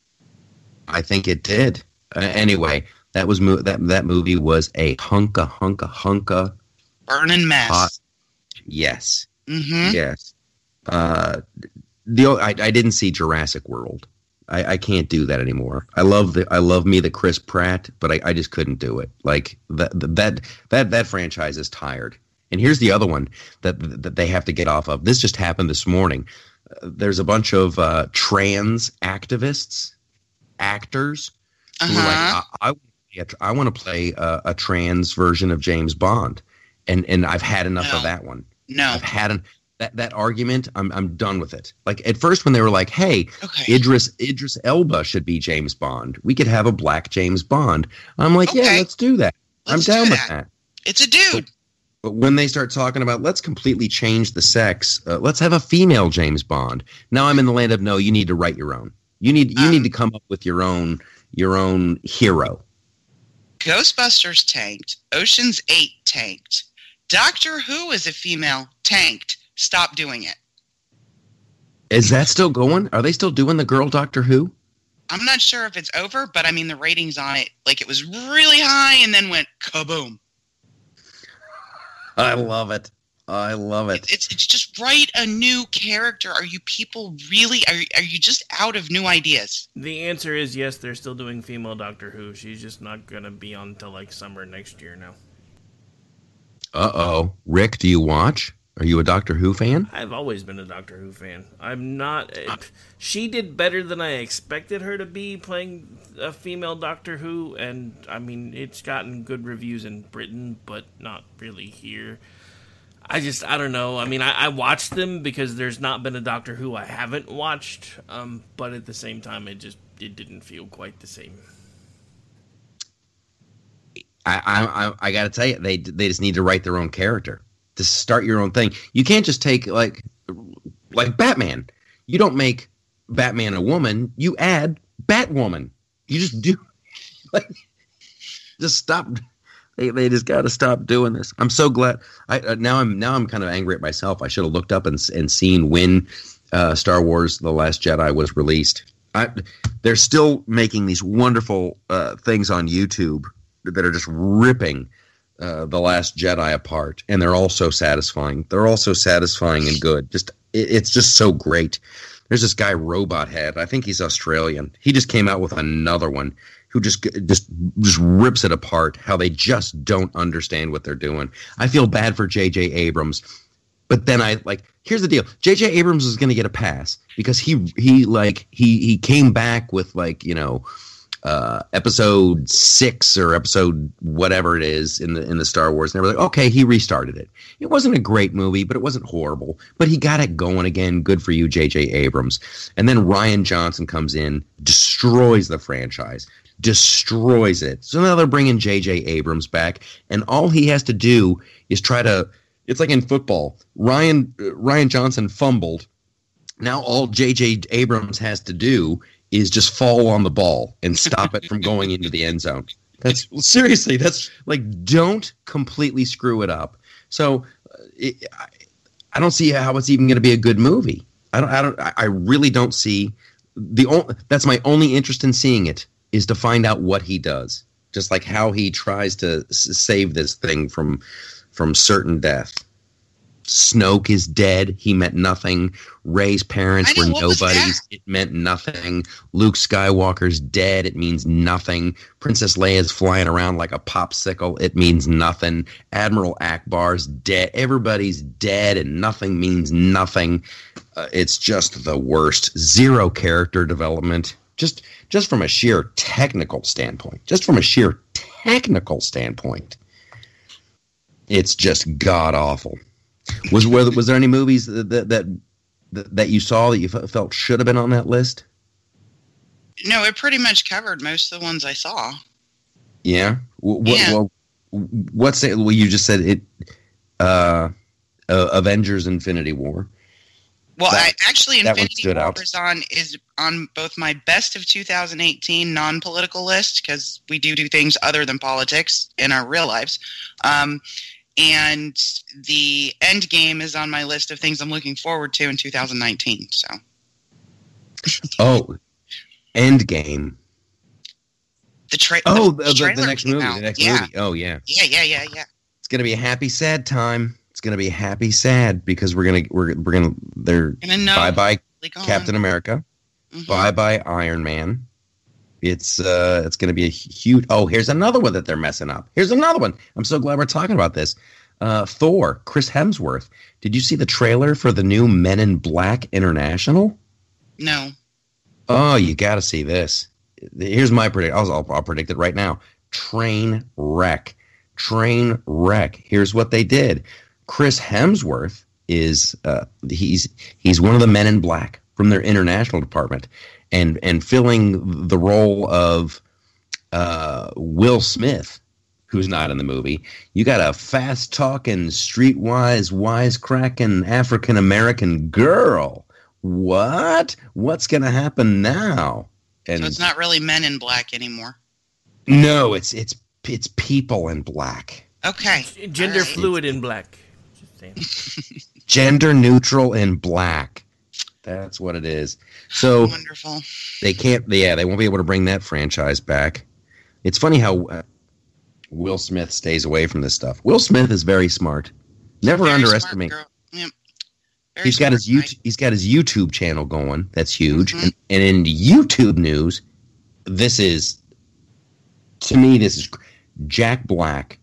I think it did. Uh, anyway, that was mo- that that movie was a hunka hunka hunka. Burning mess. Hot. Yes, Mm-hmm. yes. Uh, the I, I didn't see Jurassic World. I, I can't do that anymore. I love the I love me the Chris Pratt, but I, I just couldn't do it. Like that that that that franchise is tired. And here's the other one that that they have to get off of. This just happened this morning. Uh, there's a bunch of uh, trans activists, actors who are Uh-huh. like, I, I, I want to play a, a trans version of James Bond, and and I've had enough No. of that one. No. I've had an, that that argument. I'm I'm done with it. Like at first when they were like, "Hey, Okay. Idris Idris Elba should be James Bond. We could have a black James Bond." I'm like, "Yeah, Okay. let's do that. Let's I'm down do with that. that." It's a dude. But when they start talking about, let's completely change the sex, uh, let's have a female James Bond. Now I'm in the land of, no, you need to write your own. You need you um, need to come up with your own your own hero. Ghostbusters tanked. Ocean's eight tanked. Doctor Who is a female tanked. Stop doing it. Is that still going? Are they still doing the girl Doctor Who? I'm not sure if it's over, but I mean the ratings on it, like it was really high and then went kaboom. I love it. I love it. It's it's just write a new character. Are you people really are are you just out of new ideas? The answer is yes. They're still doing female Doctor Who. She's just not gonna be on until like summer next year now. Uh oh, Rick, do you watch? Are you a Doctor Who fan? I've always been a Doctor Who fan. I'm not... Uh, she did better than I expected her to be playing a female Doctor Who, and, I mean, it's gotten good reviews in Britain, but not really here. I just, I don't know. I mean, I, I watched them because there's not been a Doctor Who I haven't watched, um, but at the same time, it just it didn't feel quite the same. I I, I, I got to tell you, they they just need to write their own character. To start your own thing. You can't just take like like Batman. You don't make Batman a woman. You add Batwoman. You just do like just stop. They they just got to stop doing this. I'm so glad. I uh, now I'm now I'm kind of angry at myself. I should have looked up and and seen when uh, Star Wars: The Last Jedi was released. I, they're still making these wonderful uh, things on YouTube that are just ripping Uh, The Last Jedi apart, and they're all so satisfying. They're all so satisfying and good. Just it, it's just so great. There's this guy Robot Head. I think he's Australian. He just came out with another one who just just just rips it apart. How they just don't understand what they're doing. I feel bad for J J Abrams, but then I like. Here's the deal: J J Abrams is going to get a pass because he he like he he came back with like you know. Uh, episode six or episode whatever it is in the in the Star Wars, and they were like, okay, he restarted it. It wasn't a great movie, but it wasn't horrible. But he got it going again. Good for you, J J Abrams. And then Rian Johnson comes in, destroys the franchise, destroys it. So now they're bringing J J Abrams back, and all he has to do is try to. It's like in football. Ryan uh, Rian Johnson fumbled. Now all J J Abrams has to do is just fall on the ball and stop it from going into the end zone. That's seriously, that's like, don't completely screw it up. So it, I, I don't see how it's even going to be a good movie. I don't, I don't, I really don't see the only, that's my only interest in seeing it is to find out what he does. Just like how he tries to s- save this thing from, from certain death. Snoke is dead. He meant nothing. Rey's parents know, were nobodies. It meant nothing. Luke Skywalker's dead. It means nothing. Princess Leia's flying around like a popsicle. It means nothing. Admiral Akbar's dead. Everybody's dead and nothing means nothing. Uh, it's just the worst. Zero character development. Just, just from a sheer technical standpoint. Just from a sheer technical standpoint. It's just god-awful. Was was, was there any movies that, that that that you saw that you felt should have been on that list? No, it pretty much covered most of the ones I saw. Yeah. What, yeah. Well, what's it? Well, you just said it. Uh, uh, Avengers: Infinity War. Well, that, I actually Infinity War out. is on is on both my best of two thousand eighteen non-political list because we do do things other than politics in our real lives. Um, And the end game is on my list of things I'm looking forward to in two thousand nineteen. So, oh, end game. The, tra- oh, the, the, the, the next movie. out. The next yeah. movie. Oh, yeah. Yeah, yeah, yeah, yeah. It's gonna be a happy, sad time. It's gonna be happy, sad because we're gonna we're we're gonna they're bye bye Captain America, mm-hmm. bye bye Iron Man. It's uh, it's going to be a huge. Oh, here's another one that they're messing up. Here's another one. I'm so glad we're talking about this. Uh, Thor, Chris Hemsworth. Did you see the trailer for the new Men in Black International? No. Oh, you got to see this. Here's my predict. I'll, I'll, I'll predict it right now. Train wreck. Train wreck. Here's what they did. Chris Hemsworth is uh, he's he's one of the Men in Black from their international department. And and filling the role of uh, Will Smith who's not in the movie. You got a fast-talking, streetwise, wisecracking African-American girl. What? What's going to happen now? And so it's not really Men in Black anymore. No, it's it's it's people in black. Okay. Gender right. fluid in black. Just saying. Gender neutral in black. That's what it is. So wonderful. They can't. Yeah, they won't be able to bring that franchise back. It's funny how uh, Will Smith stays away from this stuff. Will Smith is very smart. Never very underestimate. Smart girl. Yep. He's got smart, his YouTube. right? He's got his YouTube channel going. That's huge. Mm-hmm. And, and in YouTube news, this is, to me, this is Jack Black.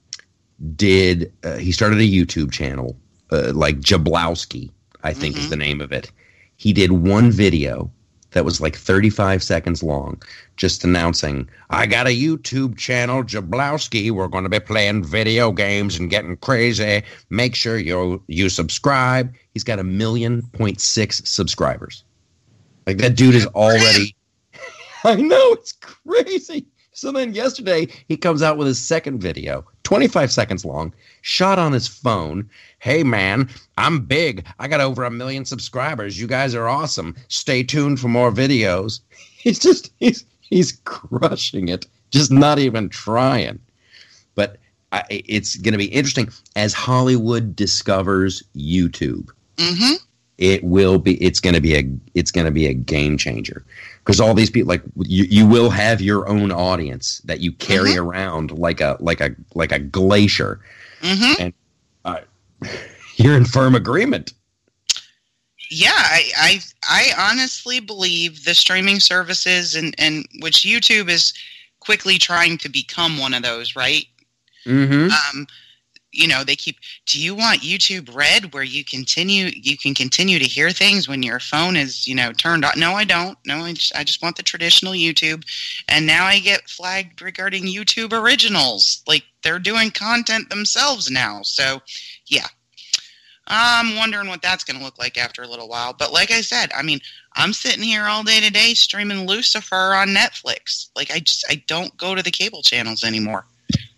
Did uh, he started a YouTube channel uh, like Jablowski, I think mm-hmm. is the name of it. He did one video that was like thirty-five seconds long, just announcing, I got a YouTube channel, Jablowski. We're going to be playing video games and getting crazy. Make sure you you subscribe. He's got a million point six subscribers. Like, that dude is already... I know, it's crazy. So then yesterday, he comes out with his second video, twenty-five seconds long, shot on his phone. Hey, man, I'm big. I got over a million subscribers. You guys are awesome. Stay tuned for more videos. He's just, he's he's crushing it, just not even trying. But I, it's going to be interesting as Hollywood discovers YouTube. Mm-hmm. It will be, it's going to be a, it's going to be a game changer. Because all these people, like, you, you will have your own audience that you carry mm-hmm. around like a like a like a glacier, mm-hmm. and uh, you're in firm agreement. Yeah, I, I I honestly believe the streaming services and and which YouTube is quickly trying to become one of those, right? Mm-hmm. Um, you know, they keep, do you want YouTube Red where you continue, you can continue to hear things when your phone is, you know, turned on? No, I don't. No, I just, I just want the traditional YouTube. And now I get flagged regarding YouTube Originals. Like, they're doing content themselves now. So, yeah. I'm wondering what that's going to look like after a little while. But like I said, I mean, I'm sitting here all day today streaming Lucifer on Netflix. Like, I just, I don't go to the cable channels anymore.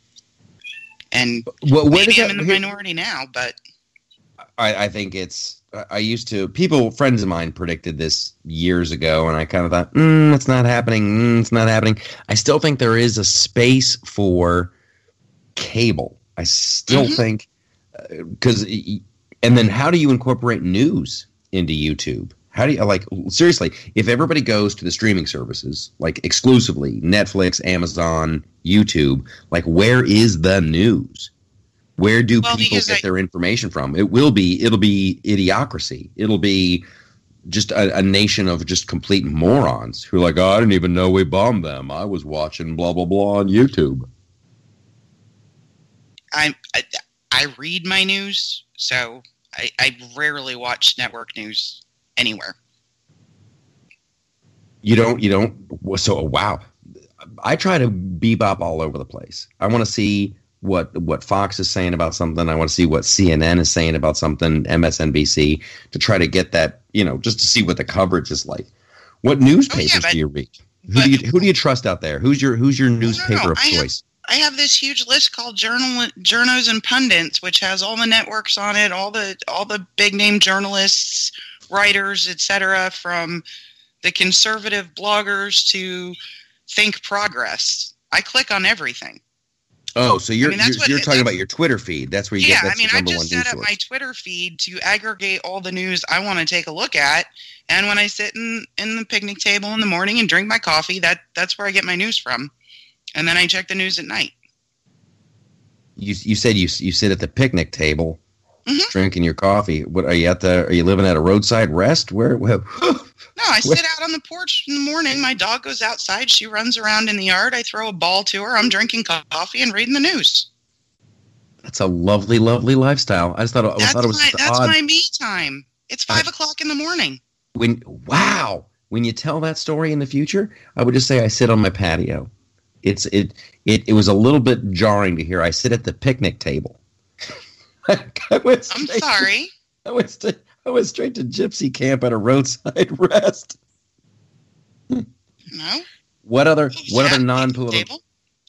And well, maybe that, I'm in the here, minority now, but I, I think it's. I used to people, friends of mine, predicted this years ago, and I kind of thought, mm, "It's not happening. Mm, it's not happening." I still think there is a space for cable. I still mm-hmm. think because, uh, and then how do you incorporate news into YouTube? How do you, like, seriously, if everybody goes to the streaming services, like exclusively Netflix, Amazon, YouTube, like, where is the news? Where do well, people get I, their information from? It will be, it'll be idiocracy. It'll be just a, a nation of just complete morons who are like, oh, I didn't even know we bombed them. I was watching blah, blah, blah on YouTube. I, I, I read my news, so I, I rarely watch network news anywhere. You don't, you don't, so, wow. I try to bebop all over the place. I want to see what, what Fox is saying about something. I want to see what C N N is saying about something, M S N B C, to try to get that, you know, just to see what the coverage is like. What newspapers oh, yeah, but, do you read? Who but, do you, who do you trust out there? Who's your, who's your newspaper no, no, of I choice? Have, I have this huge list called Journal, Journos and Pundits, which has all the networks on it, all the, all the big name journalists, writers, et cetera, from the conservative bloggers to Think Progress. I click on everything. Oh, so you're I mean, you're, what, you're talking about your Twitter feed. That's where you yeah, get that's I mean, the number I one just news set up source. my Twitter feed to aggregate all the news I want to take a look at. And when I sit in, in the picnic table in the morning and drink my coffee, that that's where I get my news from. And then I check the news at night. You you said you you sit at the picnic table, mm-hmm. drinking your coffee. What are you at the? Are you living at a roadside rest? Where? where no, I sit out on the porch in the morning. My dog goes outside. She runs around in the yard. I throw a ball to her. I'm drinking coffee and reading the news. That's a lovely, lovely lifestyle. I just thought, I thought it was my, That's odd. my me time. It's five I, o'clock in the morning. When wow, when you tell that story in the future, I would just say I sit on my patio. It's it it it was a little bit jarring to hear I sit at the picnic table. I went straight I'm sorry. To, I went straight, I went straight to gypsy camp at a roadside rest. No. What other what other non-political?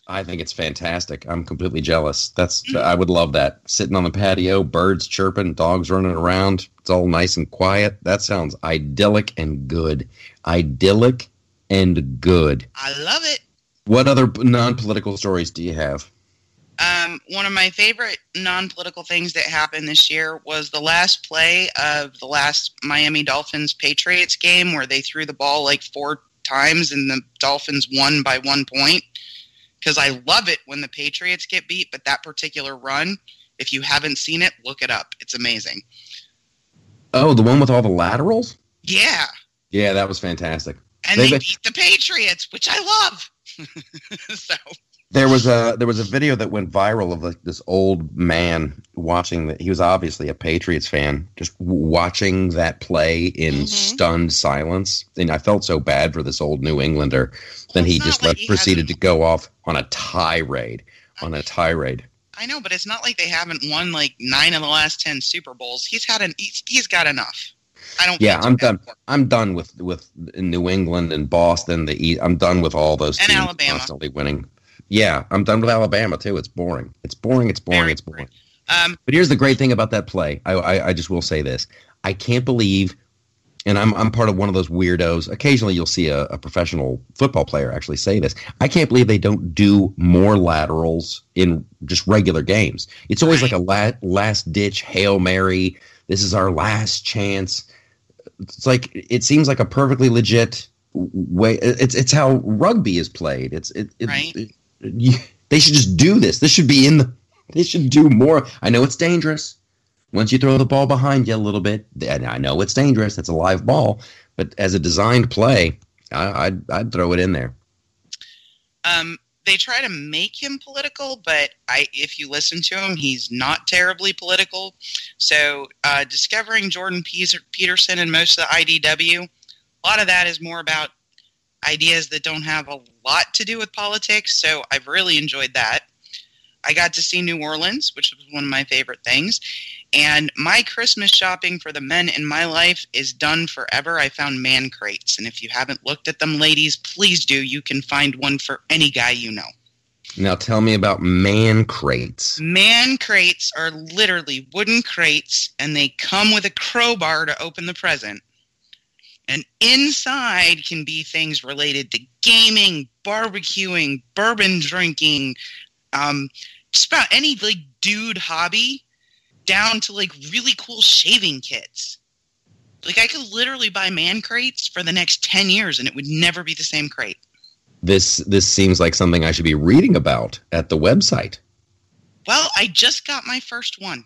I think it's fantastic. I'm completely jealous. That's I would love that. Sitting on the patio, birds chirping, dogs running around. It's all nice and quiet. That sounds idyllic and good. Idyllic and good. I love it. What other non-political stories do you have? Um, one of my favorite non-political things that happened this year was the last play of the last Miami Dolphins Patriots game, where they threw the ball like four times and the Dolphins won by one point. Because I love it when the Patriots get beat, but that particular run, if you haven't seen it, look it up. It's amazing. Oh, the one with all the laterals? Yeah. Yeah, that was fantastic. And they, they beat the Patriots, which I love. so there was a there was a video that went viral of like this old man watching that. He was obviously a Patriots fan, just watching that play in mm-hmm. stunned silence. And I felt so bad for this old New Englander. Then well, he just like he proceeded to go off on a tirade, on a tirade. I know, but it's not like they haven't won like nine of the last ten Super Bowls. He's had an he's, he's got enough. I don't. Yeah, I'm done. I'm done with with New England and Boston. The East, I'm done with all those and teams Alabama. Constantly winning. Yeah, I'm done with Alabama too. It's boring. It's boring. It's boring. Very it's boring. Um, but here's the great thing about that play. I, I I just will say this. I can't believe, and I'm I'm part of one of those weirdos. Occasionally, you'll see a, a professional football player actually say this. I can't believe they don't do more laterals in just regular games. It's always right. like a la- last ditch Hail Mary. This is our last chance. It's like it seems like a perfectly legit way. It's it's how rugby is played. It's it, it, right. it, you, they should just do this. This should be in the. They should do more. I know it's dangerous. Once you throw the ball behind you a little bit, I know it's dangerous. It's a live ball, but as a designed play, I, I'd I'd throw it in there. Um, they try to make him political, but I, if you listen to him, he's not terribly political. So, uh, discovering Jordan Peterson and most of the I D W, a lot of that is more about ideas that don't have a lot to do with politics. So, I've really enjoyed that. I got to see New Orleans, which was one of my favorite things. And my Christmas shopping for the men in my life is done forever. I found man crates. And if you haven't looked at them, ladies, please do. You can find one for any guy you know. Now tell me about man crates. Man crates are literally wooden crates, and they come with a crowbar to open the present. And inside can be things related to gaming, barbecuing, bourbon drinking, um, just about any like dude hobby, down to like really cool shaving kits. Like I could literally buy man crates for the next ten years and it would never be the same crate. This this seems like something I should be reading about at the website. Well, I just got my first one.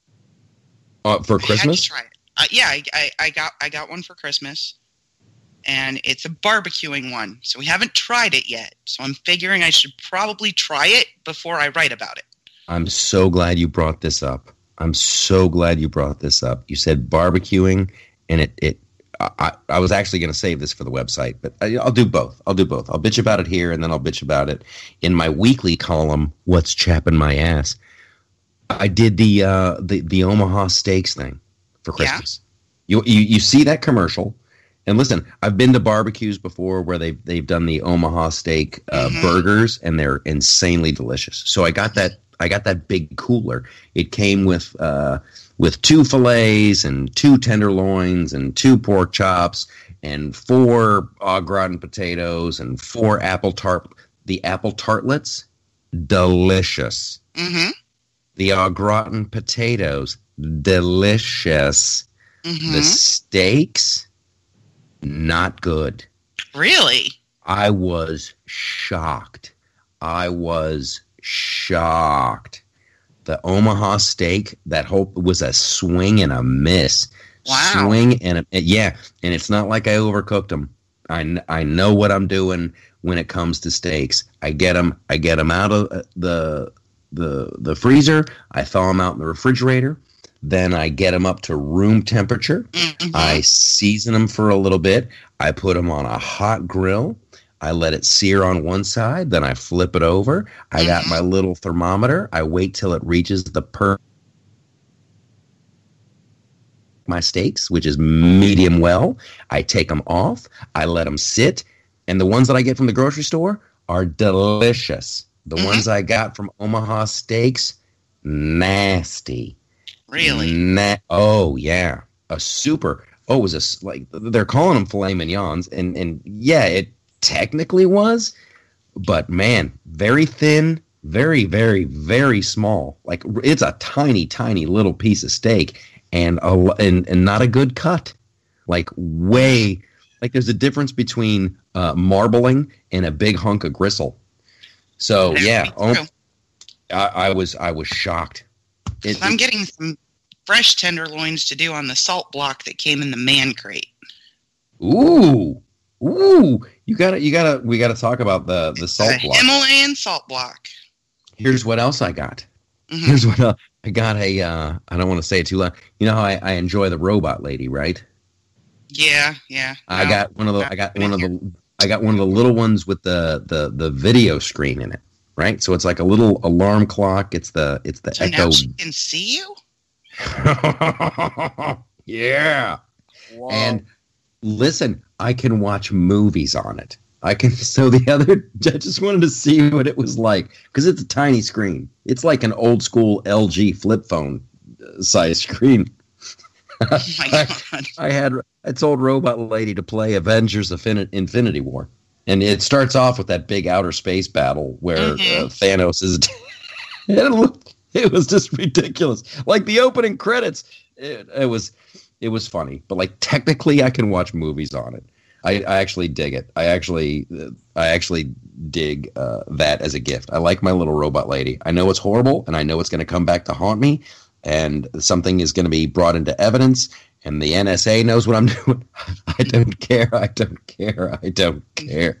Uh, for Christmas? I had to try it. Uh, yeah, I, I, I got I got one for Christmas. And it's a barbecuing one. So we haven't tried it yet. So I'm figuring I should probably try it before I write about it. I'm so glad you brought this up. I'm so glad you brought this up. You said barbecuing, and it, it I, I was actually going to save this for the website, but I, I'll do both. I'll do both. I'll bitch about it here, and then I'll bitch about it in my weekly column, What's Chapping My Ass. I did the uh, the, the Omaha Steaks thing for Christmas. Yeah. You, you you see that commercial, and listen, I've been to barbecues before where they've, they've done the Omaha Steak uh, mm-hmm. burgers, and they're insanely delicious. So I got that I got that big cooler. It came with uh, with two fillets and two tenderloins and two pork chops and four au gratin potatoes and four apple tart. The apple tartlets, delicious. Mm-hmm. The au gratin potatoes, delicious. Mm-hmm. The steaks, not good. Really? I was shocked. I was shocked. The Omaha steak, that whole was a swing and a miss. Wow. Swing and a, yeah, and it's not like I overcooked them. I, I know what I'm doing when it comes to steaks. I get them I get them out of the the the freezer. I thaw them out in the refrigerator. Then I get them up to room temperature. Mm-hmm. I season them for a little bit. I put them on a hot grill. I let it sear on one side. Then I flip it over. I mm-hmm. got my little thermometer. I wait till it reaches the per my steaks, which is medium well. I take them off. I let them sit. And the ones that I get from the grocery store are delicious. The Mhm. ones I got from Omaha Steaks, nasty. Really? Na- oh yeah, a super. Oh, it was a s- like they're calling them filet mignons, and and yeah, it technically was, but man, very thin, very very very small. Like it's a tiny tiny little piece of steak, and a lo- and and not a good cut. Like way, like there's a difference between uh, marbling and a big hunk of gristle. So That yeah, would be oh, true. I, I was I was shocked. It- I'm it- getting some fresh tenderloins to do on the salt block that came in the man crate. Ooh, ooh! You gotta, you gotta, we gotta talk about the the salt a block. Himalayan salt block. Here's what else I got. Mhm. Here's what uh, I got. A uh, I don't want to say it too loud. You know how I, I enjoy the robot lady, right? Yeah, yeah. I No. got one of the. I got one of the. I got one of the little ones with the the the video screen in it, right? So it's like a little alarm clock. It's the it's the So Echo. now she can see you? Yeah. And listen, I can watch movies on it. I can. So the other, I just wanted to see what it was like because it's a tiny screen. It's like an old school L G flip phone uh, size screen. Oh my God. I had I told Robot Lady to play Avengers Infin- Infinity War, and it starts off with that big outer space battle where Mhm. uh, Thanos is. it, looked, it was just ridiculous. Like the opening credits, it, it was it was funny, but like technically, I can watch movies on it. I, I actually dig it. I actually uh, I actually dig uh, that as a gift. I like my little robot lady. I know it's horrible, and I know it's going to come back to haunt me, and something is going to be brought into evidence, and the N S A knows what I'm doing. I don't care. I don't care. I don't care.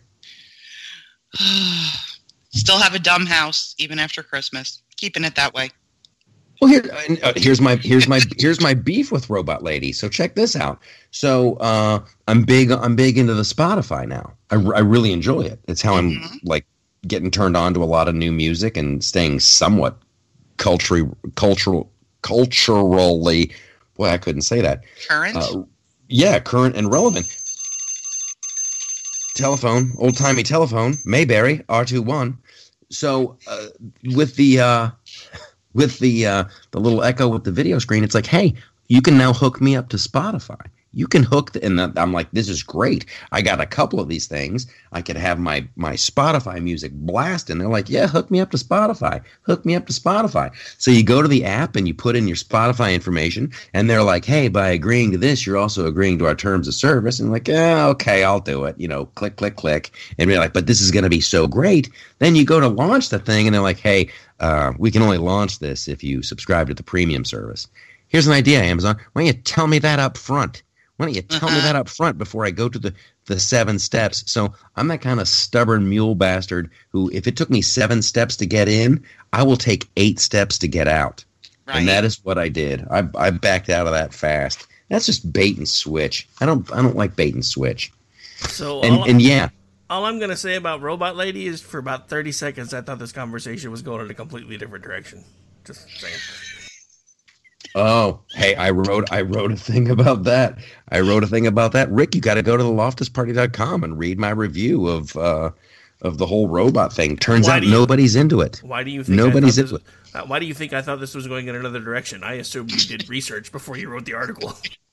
Still have a dumb house even after Christmas. Keeping it that way. Well, here, uh, here's my here's my here's my beef with Robot Lady. So check this out. So uh, I'm big I'm big into the Spotify now. I, I really enjoy it. It's how I'm Mhm. like getting turned on to a lot of new music and staying somewhat culturally cultural culturally. Boy, I couldn't say that. Current? Uh, yeah, current and relevant. Telephone, old timey telephone, Mayberry R twenty-one. So uh, with the uh, with the uh, the little Echo with the video screen, it's like, hey, you can now hook me up to Spotify. You can hook, the, and I'm like, this is great. I got a couple of these things. I could have my my Spotify music blast, and they're like, yeah, hook me up to Spotify. Hook me up to Spotify. So you go to the app and you put in your Spotify information, and they're like, hey, by agreeing to this, you're also agreeing to our terms of service. And I'm like, yeah, okay, I'll do it. You know, click, click, click. And we're like, but this is going to be so great. Then you go to launch the thing, and they're like, hey, uh, we can only launch this if you subscribe to the premium service. Here's an idea, Amazon. Why don't you tell me that up front? Why don't you tell me Uh-huh. that up front before I go to the, the seven steps? So I'm that kind of stubborn mule bastard who, if it took me seven steps to get in, I will take eight steps to get out. Right. And that is what I did. I, I backed out of that fast. That's just bait and switch. I don't I don't like bait and switch. So And all, and yeah, all I'm gonna say about Robot Lady is, for about thirty seconds, I thought this conversation was going in a completely different direction. Just saying. oh, hey, I wrote I wrote a thing about that. I wrote a thing about that. Rick, you got to go to the loftus party dot com and read my review of uh, of the whole robot thing. Turns Why out do you- nobody's into it. Why do you think Nobody's I thought into this, uh, Why do you think I thought this was going in another direction? I assumed you did research before you wrote the article.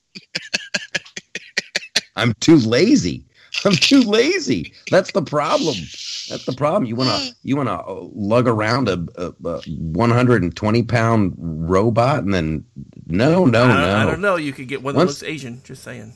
I'm too lazy. I'm too lazy. That's the problem. That's the problem. You wanna you wanna lug around a, a, a one hundred twenty pound robot and then no no I, don't, no. I don't know. You could get one that Once- looks Asian. Just saying.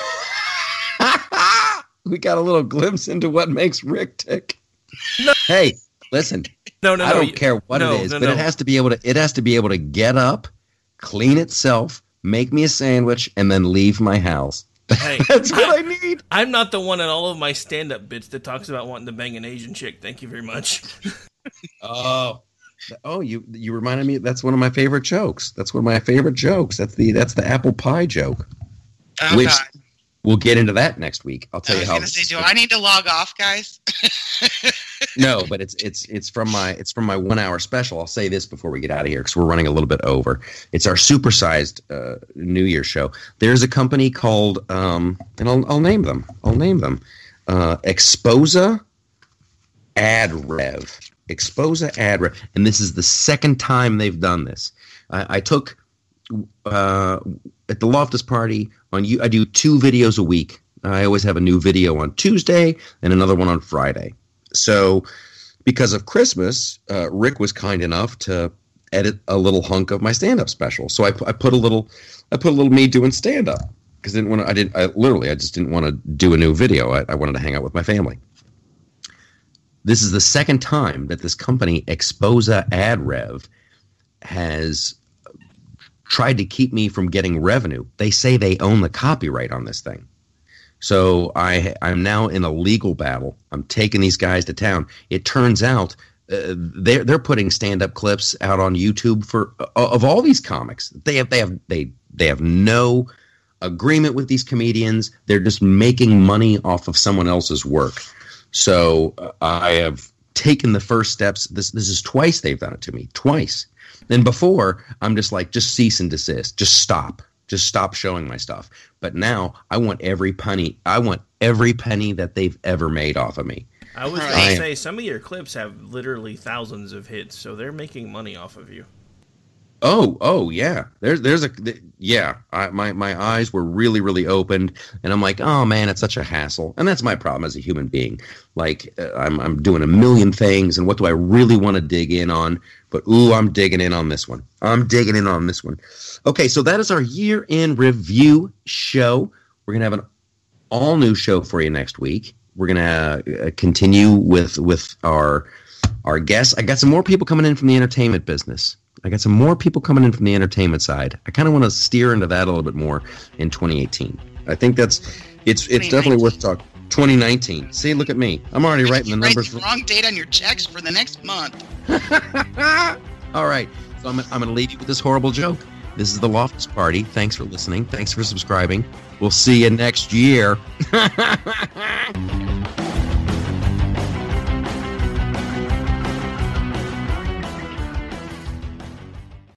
We got a little glimpse into what makes Rick tick. Hey, listen. No, no, I no. don't you- care what no, it is, no, but no. it has to be able to. It has to be able to get up, clean itself, make me a sandwich, and then leave my house. Hey, That's what I need. I'm not the one in all of my stand-up bits that talks about wanting to bang an Asian chick. Thank you very much. Oh, oh, you you reminded me. That's one of my favorite jokes. That's one of my favorite jokes. That's the that's the apple pie joke. Oh, Which- God. We'll get into that next week. I'll I tell you was how. going to say, do I need to log off, guys? No, but it's it's it's from my it's from my one hour special. I'll say this before we get out of here because we're running a little bit over. It's our supersized uh, New Year show. There's a company called um, and I'll I'll name them. I'll name them. Uh, Exposa Ad Rev. Exposa ad rev, and this is the second time they've done this. I, I took uh, at the Loftus Party on you. I do two videos a week. I always have a new video on Tuesday and another one on Friday. So, because of Christmas, uh, Rick was kind enough to edit a little hunk of my stand-up special. So I, I put a little, I put a little me doing stand-up because I didn't want to. I didn't. I literally, I just didn't want to do a new video. I, I wanted to hang out with my family. This is the second time that this company, Exposa Ad Rev, has tried to keep me from getting revenue. They say they own the copyright on this thing. So I, I'm now in a legal battle. I'm taking these guys to town. It turns out uh, they're they're putting stand-up clips out on YouTube for uh, of all these comics. They have they have they they have no agreement with these comedians. They're just making money off of someone else's work. So uh, I have taken the first steps. This this is twice they've done it to me. Twice. And before, I'm just like, just cease and desist. Just stop. Just stop showing my stuff. But now I want every penny. I want every penny that they've ever made off of me. I was going to say, some of your clips have literally thousands of hits, so they're making money off of you. Oh, oh yeah. There's, there's a, yeah. I, my, my eyes were really, really opened, and I'm like, oh man, it's such a hassle. And that's my problem as a human being. Like, uh, I'm, I'm doing a million things, and what do I really want to dig in on? But ooh, I'm digging in on this one. I'm digging in on this one. Okay, so that is our year in review show. We're gonna have an all new show for you next week. We're gonna uh, continue with with our our guests. I got some more people coming in from the entertainment business. I got some more people coming in from the entertainment side. I kind of want to steer into that a little bit more in twenty eighteen. I think that's it's it's definitely worth talking. twenty nineteen. See, look at me. I'm already writing the numbers. Write the wrong date on your checks for the next month. All right. So I'm, I'm going to leave you with this horrible joke. This is the Loftus Party. Thanks for listening. Thanks for subscribing. We'll see you next year.